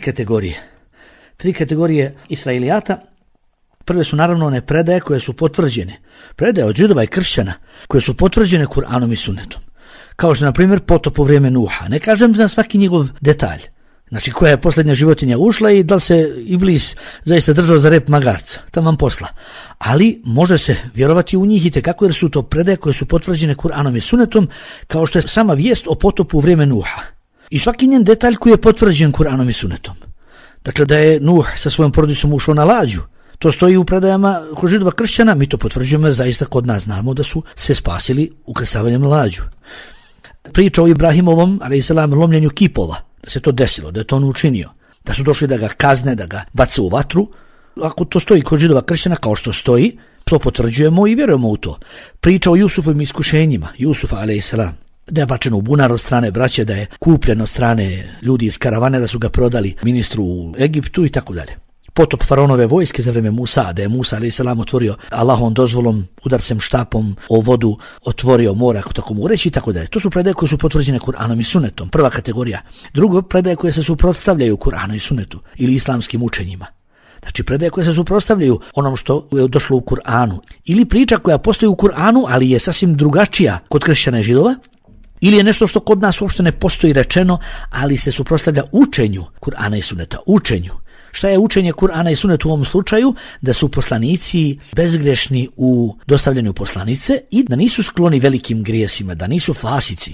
S1: kategorije Israilijata. Prve su naravno one predaje koje su potvrđene. Predaje od Židova i kršćana koje su potvrđene Kur'anom i sunnetom. Kao što je, na primjer, potop u vrijeme Nuha. Ne kažem za svaki njegov detalj. Znači, koja je posljednja životinja ušla i da li se Iblis zaista držao za rep magarca. Taman posla. Ali može se vjerovati u njih i tekako, jer su to predaje koje su potvrđene Kur'anom i sunnetom, kao što je sama vijest o potopu u vrijeme Nuha. I svaki njen detalj koji je potvrđen Kur'anom i sunnetom. Dakle, da je Nuh sa svojom porodicom ušao na lađu. To stoji u predajama kod Židova kršćana, mi to potvrđujemo jer zaista kod nas znamo da su se spasili ukrcavanjem na lađu. Priča o Ibrahimovom, a.s. lomljenju kipova, da se to desilo, da je to on učinio, da su došli da ga kazne, da ga bace u vatru. Ako to stoji kod Židova kršćana, kao što stoji, to potvrđujemo i vjerujemo u to. Priča o Jusufovim iskušenjima, Jusufa, a.s. da je bačeno u bunar od strane braće, da je kupljen od strane ljudi iz karavane, da su ga prodali ministru u Egiptu i tako dalje. Potop faraonove vojske za vrijeme Musa, da je Musa a.s. otvorio Allahovom dozvolom, udarcem štapom o vodu, otvorio mora, ako tako mogu reći i tako dalje. To su predaje koje su potvrđene Kur'anom i sunnetom, prva kategorija. Drugo, predaje koje se suprotstavljaju Kur'anu i sunnetu ili islamskim učenjima. Znači, predaje koje se suprotstavljaju onom što je došlo u Kur'anu. Ili priča koja postoji u Kur'anu, ali je sasvim drugačija kod kršćana i Židova. Ili je nešto što kod nas uopšte ne postoji rečeno, ali se suprotstavlja učenju Kur'ana i sunneta, učenju. Šta je učenje Kur'ana i sunneta u ovom slučaju? Da su poslanici bezgrešni u dostavljanju poslanice i da nisu skloni velikim grijesima, da nisu fasici.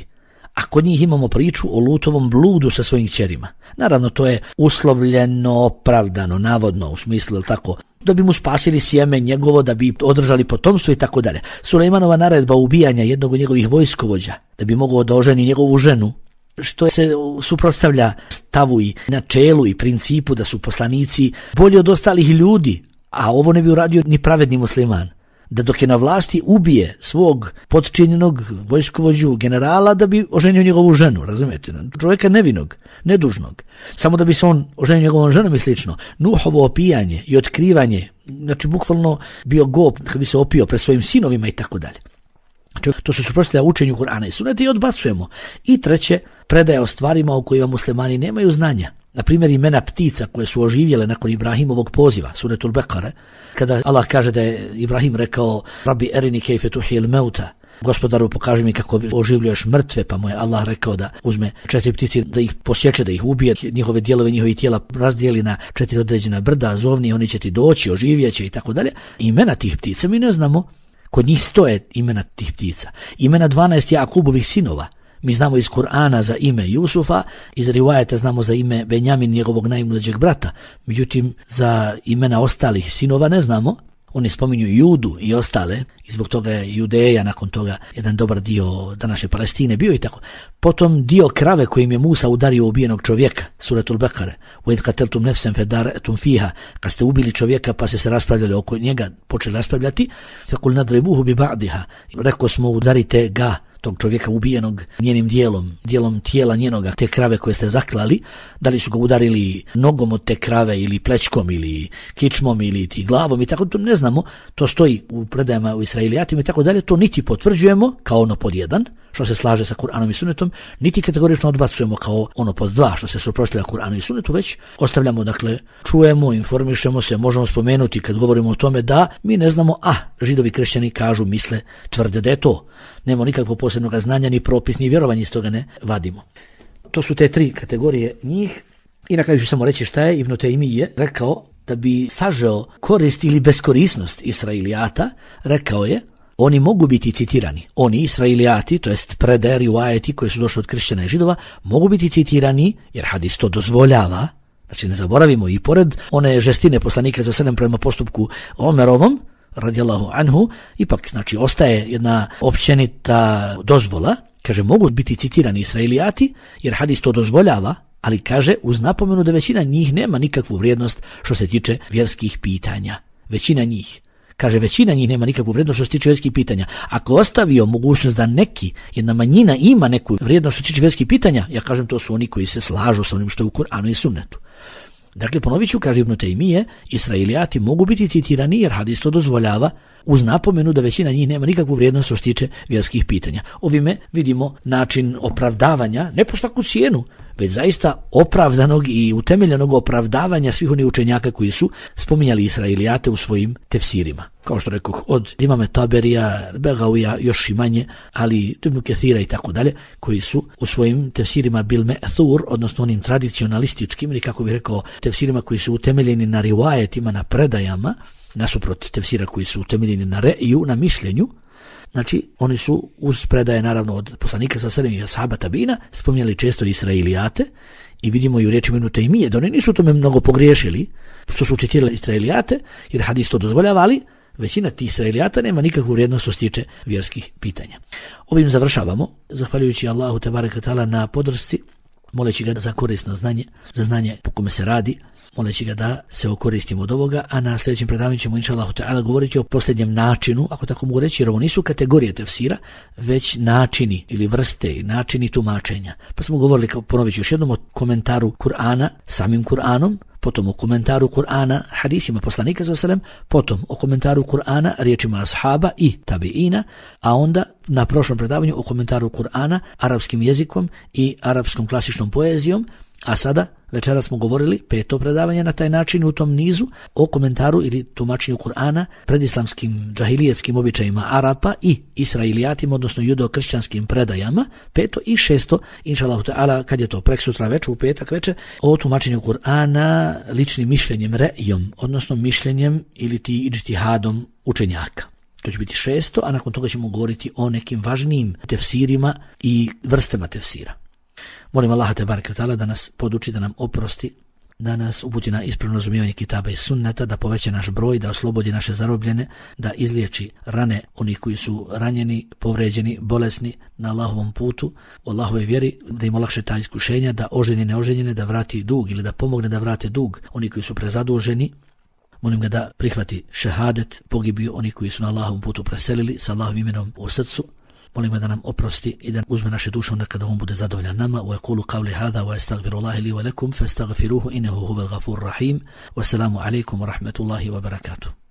S1: A kod njih imamo priču o Lutovom bludu sa svojim kćerima. Naravno, to je uslovljeno, opravdano, navodno, u smislu, jel tako, da bi mu spasili sjeme njegovo, da bi održali potomstvo i tako dalje. Sulejmanova naredba ubijanja jednog od njegovih vojskovođa, da bi mogao da oženi njegovu ženu, što se suprotstavlja stavu i načelu i principu da su poslanici bolji od ostalih ljudi, a ovo ne bi uradio ni pravedni musliman. Da dok je na vlasti ubije svog potčinjenog vojskovođu generala da bi oženio njegovu ženu, razumijete? Čovjeka nevinog, nedužnog. Samo da bi se on oženio njegovom ženom i slično. Nuhovo opijanje i otkrivanje, znači bukvalno bio go kad bi se opio pred svojim sinovima i tako dalje. To su suprotstavlja učenju Kur'ana i Suneta i odbacujemo. I treće, predaja o stvarima o kojima muslimani nemaju znanja. Na primjer, imena ptica koje su oživjele nakon Ibrahimovog poziva, Suretul Bekare, kada Allah kaže da je Ibrahim rekao Rabbi erini kejfe tuhil meuta, Gospodaru pokaži mi kako oživljuješ mrtve, pa mu je Allah rekao da uzme 4 ptice, da ih posječe, da ih ubije, njihove dijelove, njihovi tijela razdijeli na 4 određena brda, zovni, oni će ti doći, oživjeće i tako dalje. Imena tih ptica mi ne znamo. Kod njih stoje imena tih ptica. Imena 12 Jakubovih sinova. Mi znamo iz Kur'ana za ime Jusufa, iz rivajeta znamo za ime Benjamin, njegovog najmlađeg brata. Međutim, za imena ostalih sinova ne znamo. Oni spominju Judu i ostale, i zbog toga je Judeja nakon toga jedan dobar dio današnje Palestine bio i tako. Potom dio krave kojim je Musa udario ubijenog čovjeka, Suratul Bekare, وَإِذْ قَتَلْتُمْ نَفْسًا فَدَارَأْتُمْ فِيهَا, kad ste ubili čovjeka pa se raspravljali oko njega, počeli raspravljati, فَقُلْ نَضْرِبُوهُ بِبَعْدِهَا, rekao smo udarite ga, tog čovjeka ubijenog njenim dijelom tijela njenoga, te krave koje ste zaklali, da li su ga udarili nogom od te krave ili plećkom ili kičmom ili ti glavom i tako, to ne znamo, to stoji u predajama u Israelijatima i tako dalje, to niti potvrđujemo kao ono pod 1, što se slaže sa Kur'anom i Sunnetom, niti kategorično odbacujemo kao ono pod 2, što se suprotstavlja Kur'anu i Sunnetu, već ostavljamo, dakle, čujemo, informišemo se, možemo spomenuti kad govorimo o tome da mi ne znamo, židovi kršćani kažu, misle, tvrde da je to. Nema nikakvog posebnog znanja, ni propis, ni vjerovanje, iz toga ne vadimo. To su te 3 kategorije njih. I na kraju ću samo reći šta je Ibn Taymije rekao da bi sažeo korist ili beskorisnost Israilijata, rekao je, oni mogu biti citirani. Oni, Israilijati, to jest predaje, rivajeti koji su došli od kršćana i židova, mogu biti citirani, jer hadis to dozvoljava. Znači ne zaboravimo, i pored one žestine poslanika za 7 prema postupku Omerovom, radijallahu anhu, ipak znači ostaje jedna općenita dozvola, kaže mogu biti citirani Israilijati, jer hadis to dozvoljava, ali kaže uz napomenu da većina njih nema nikakvu vrijednost što se tiče vjerskih pitanja. Većina njih nema nikakvu vrijednost što se tiče vjerskih pitanja. Ako ostavio mogućnost da jedna manjina ima neku vrijednost što se tiče vjerskih pitanja, ja kažem to su oni koji se slažu sa onim što je u Kur'anu i Sunnetu. Dakle, ponovit ću, kaže Ibn Taymije, Israilijati mogu biti citirani jer hadis to dozvoljava, uz napomenu da većina njih nema nikakvu vrijednost što se tiče vjerskih pitanja. Ovime vidimo način opravdavanja, ne po svaku cijenu, već zaista opravdanog i utemeljenog opravdavanja svih onih učenjaka koji su spominjali Israilijate u svojim tefsirima. Kao što rekoh, od Imame Taberija, Begavija, još i manje, ali Ibn Kathira i tako dalje, koji su u svojim tefsirima bil me'thur, odnosno onim tradicionalističkim, ili kako bih rekao, tefsirima koji su utemeljeni na rivajetima, na predajama, nasuprot tefsira koji su utemeljeni na re'iju, na mišljenju. Znači, oni su uz predaje naravno od poslanika sa 7 i ashaba tabina spominjali često Israilijate i vidimo i u riječima Ibn Taymije da oni nisu u tome mnogo pogriješili što su citirali Israilijate, jer hadis to dozvoljava, ali većina tih Israilijata nema nikakvu vrijednost što se tiče vjerskih pitanja. Ovim završavamo, zahvaljujući Allahu tebareke ve taala na podršci, moleći ga za korisno znanje, za znanje po kome se radi, moleći ga da se okoristimo od ovoga, a na sljedećem predavanju ćemo inšallahu ta'ala govoriti o posljednjem načinu, ako tako mogu reći, jer ovo nisu kategorije tefsira, već načini ili vrste i načini tumačenja. Pa smo govorili, ponovit ću još jednom, o komentaru Kur'ana samim Kur'anom, potom o komentaru Kur'ana hadisima poslanika sallallahu alejhi ve sellem, potom o komentaru Kur'ana riječima ashaba i tabiina, a onda na prošlom predavanju o komentaru Kur'ana arapskim jezikom i arapskom klasičnom poezijom, a sada večera smo govorili 5. predavanje na taj način u tom nizu o komentaru ili tumačenju Kur'ana predislamskim džahilijetskim običajima Arapa i Israilijatima, odnosno judo-kršćanskim predajama, 5. i 6. inšallahu ta'ala, kad je to preksutra večer, u petak večer, o tumačenju Kur'ana ličnim mišljenjem re'ijom, odnosno mišljenjem ili ti iđtihadom učenjaka. To će biti 6. a nakon toga ćemo govoriti o nekim važnijim tefsirima i vrstama tefsira. Molim Allaha tebareke ve taala da nas poduči, da nam oprosti, da nas uputi na ispravno razumijevanje kitaba i sunneta, da poveća naš broj, da oslobodi naše zarobljene, da izliječi rane onih koji su ranjeni, povređeni, bolesni na Allahovom putu, u Allahove vjeri, da im olakše ta iskušenja, da oženi neoženjene, da vrati dug ili da pomogne da vrate dug oni koji su prezaduženi. Molim ga da prihvati šehadet, pogibiju oni koji su na Allahovom putu preselili sa Allahovim imenom u srcu. Molim ga da nam oprosti i da uzme naše duše onda kada on bude zadovoljan nama. Wa yaqulu qawli hadha wa astaghfirullaha li wa lakum fastaghfiruhu innahu huwal ghafurur rahim. Wassalamu alaykum wa rahmatullahi wa barakatuh.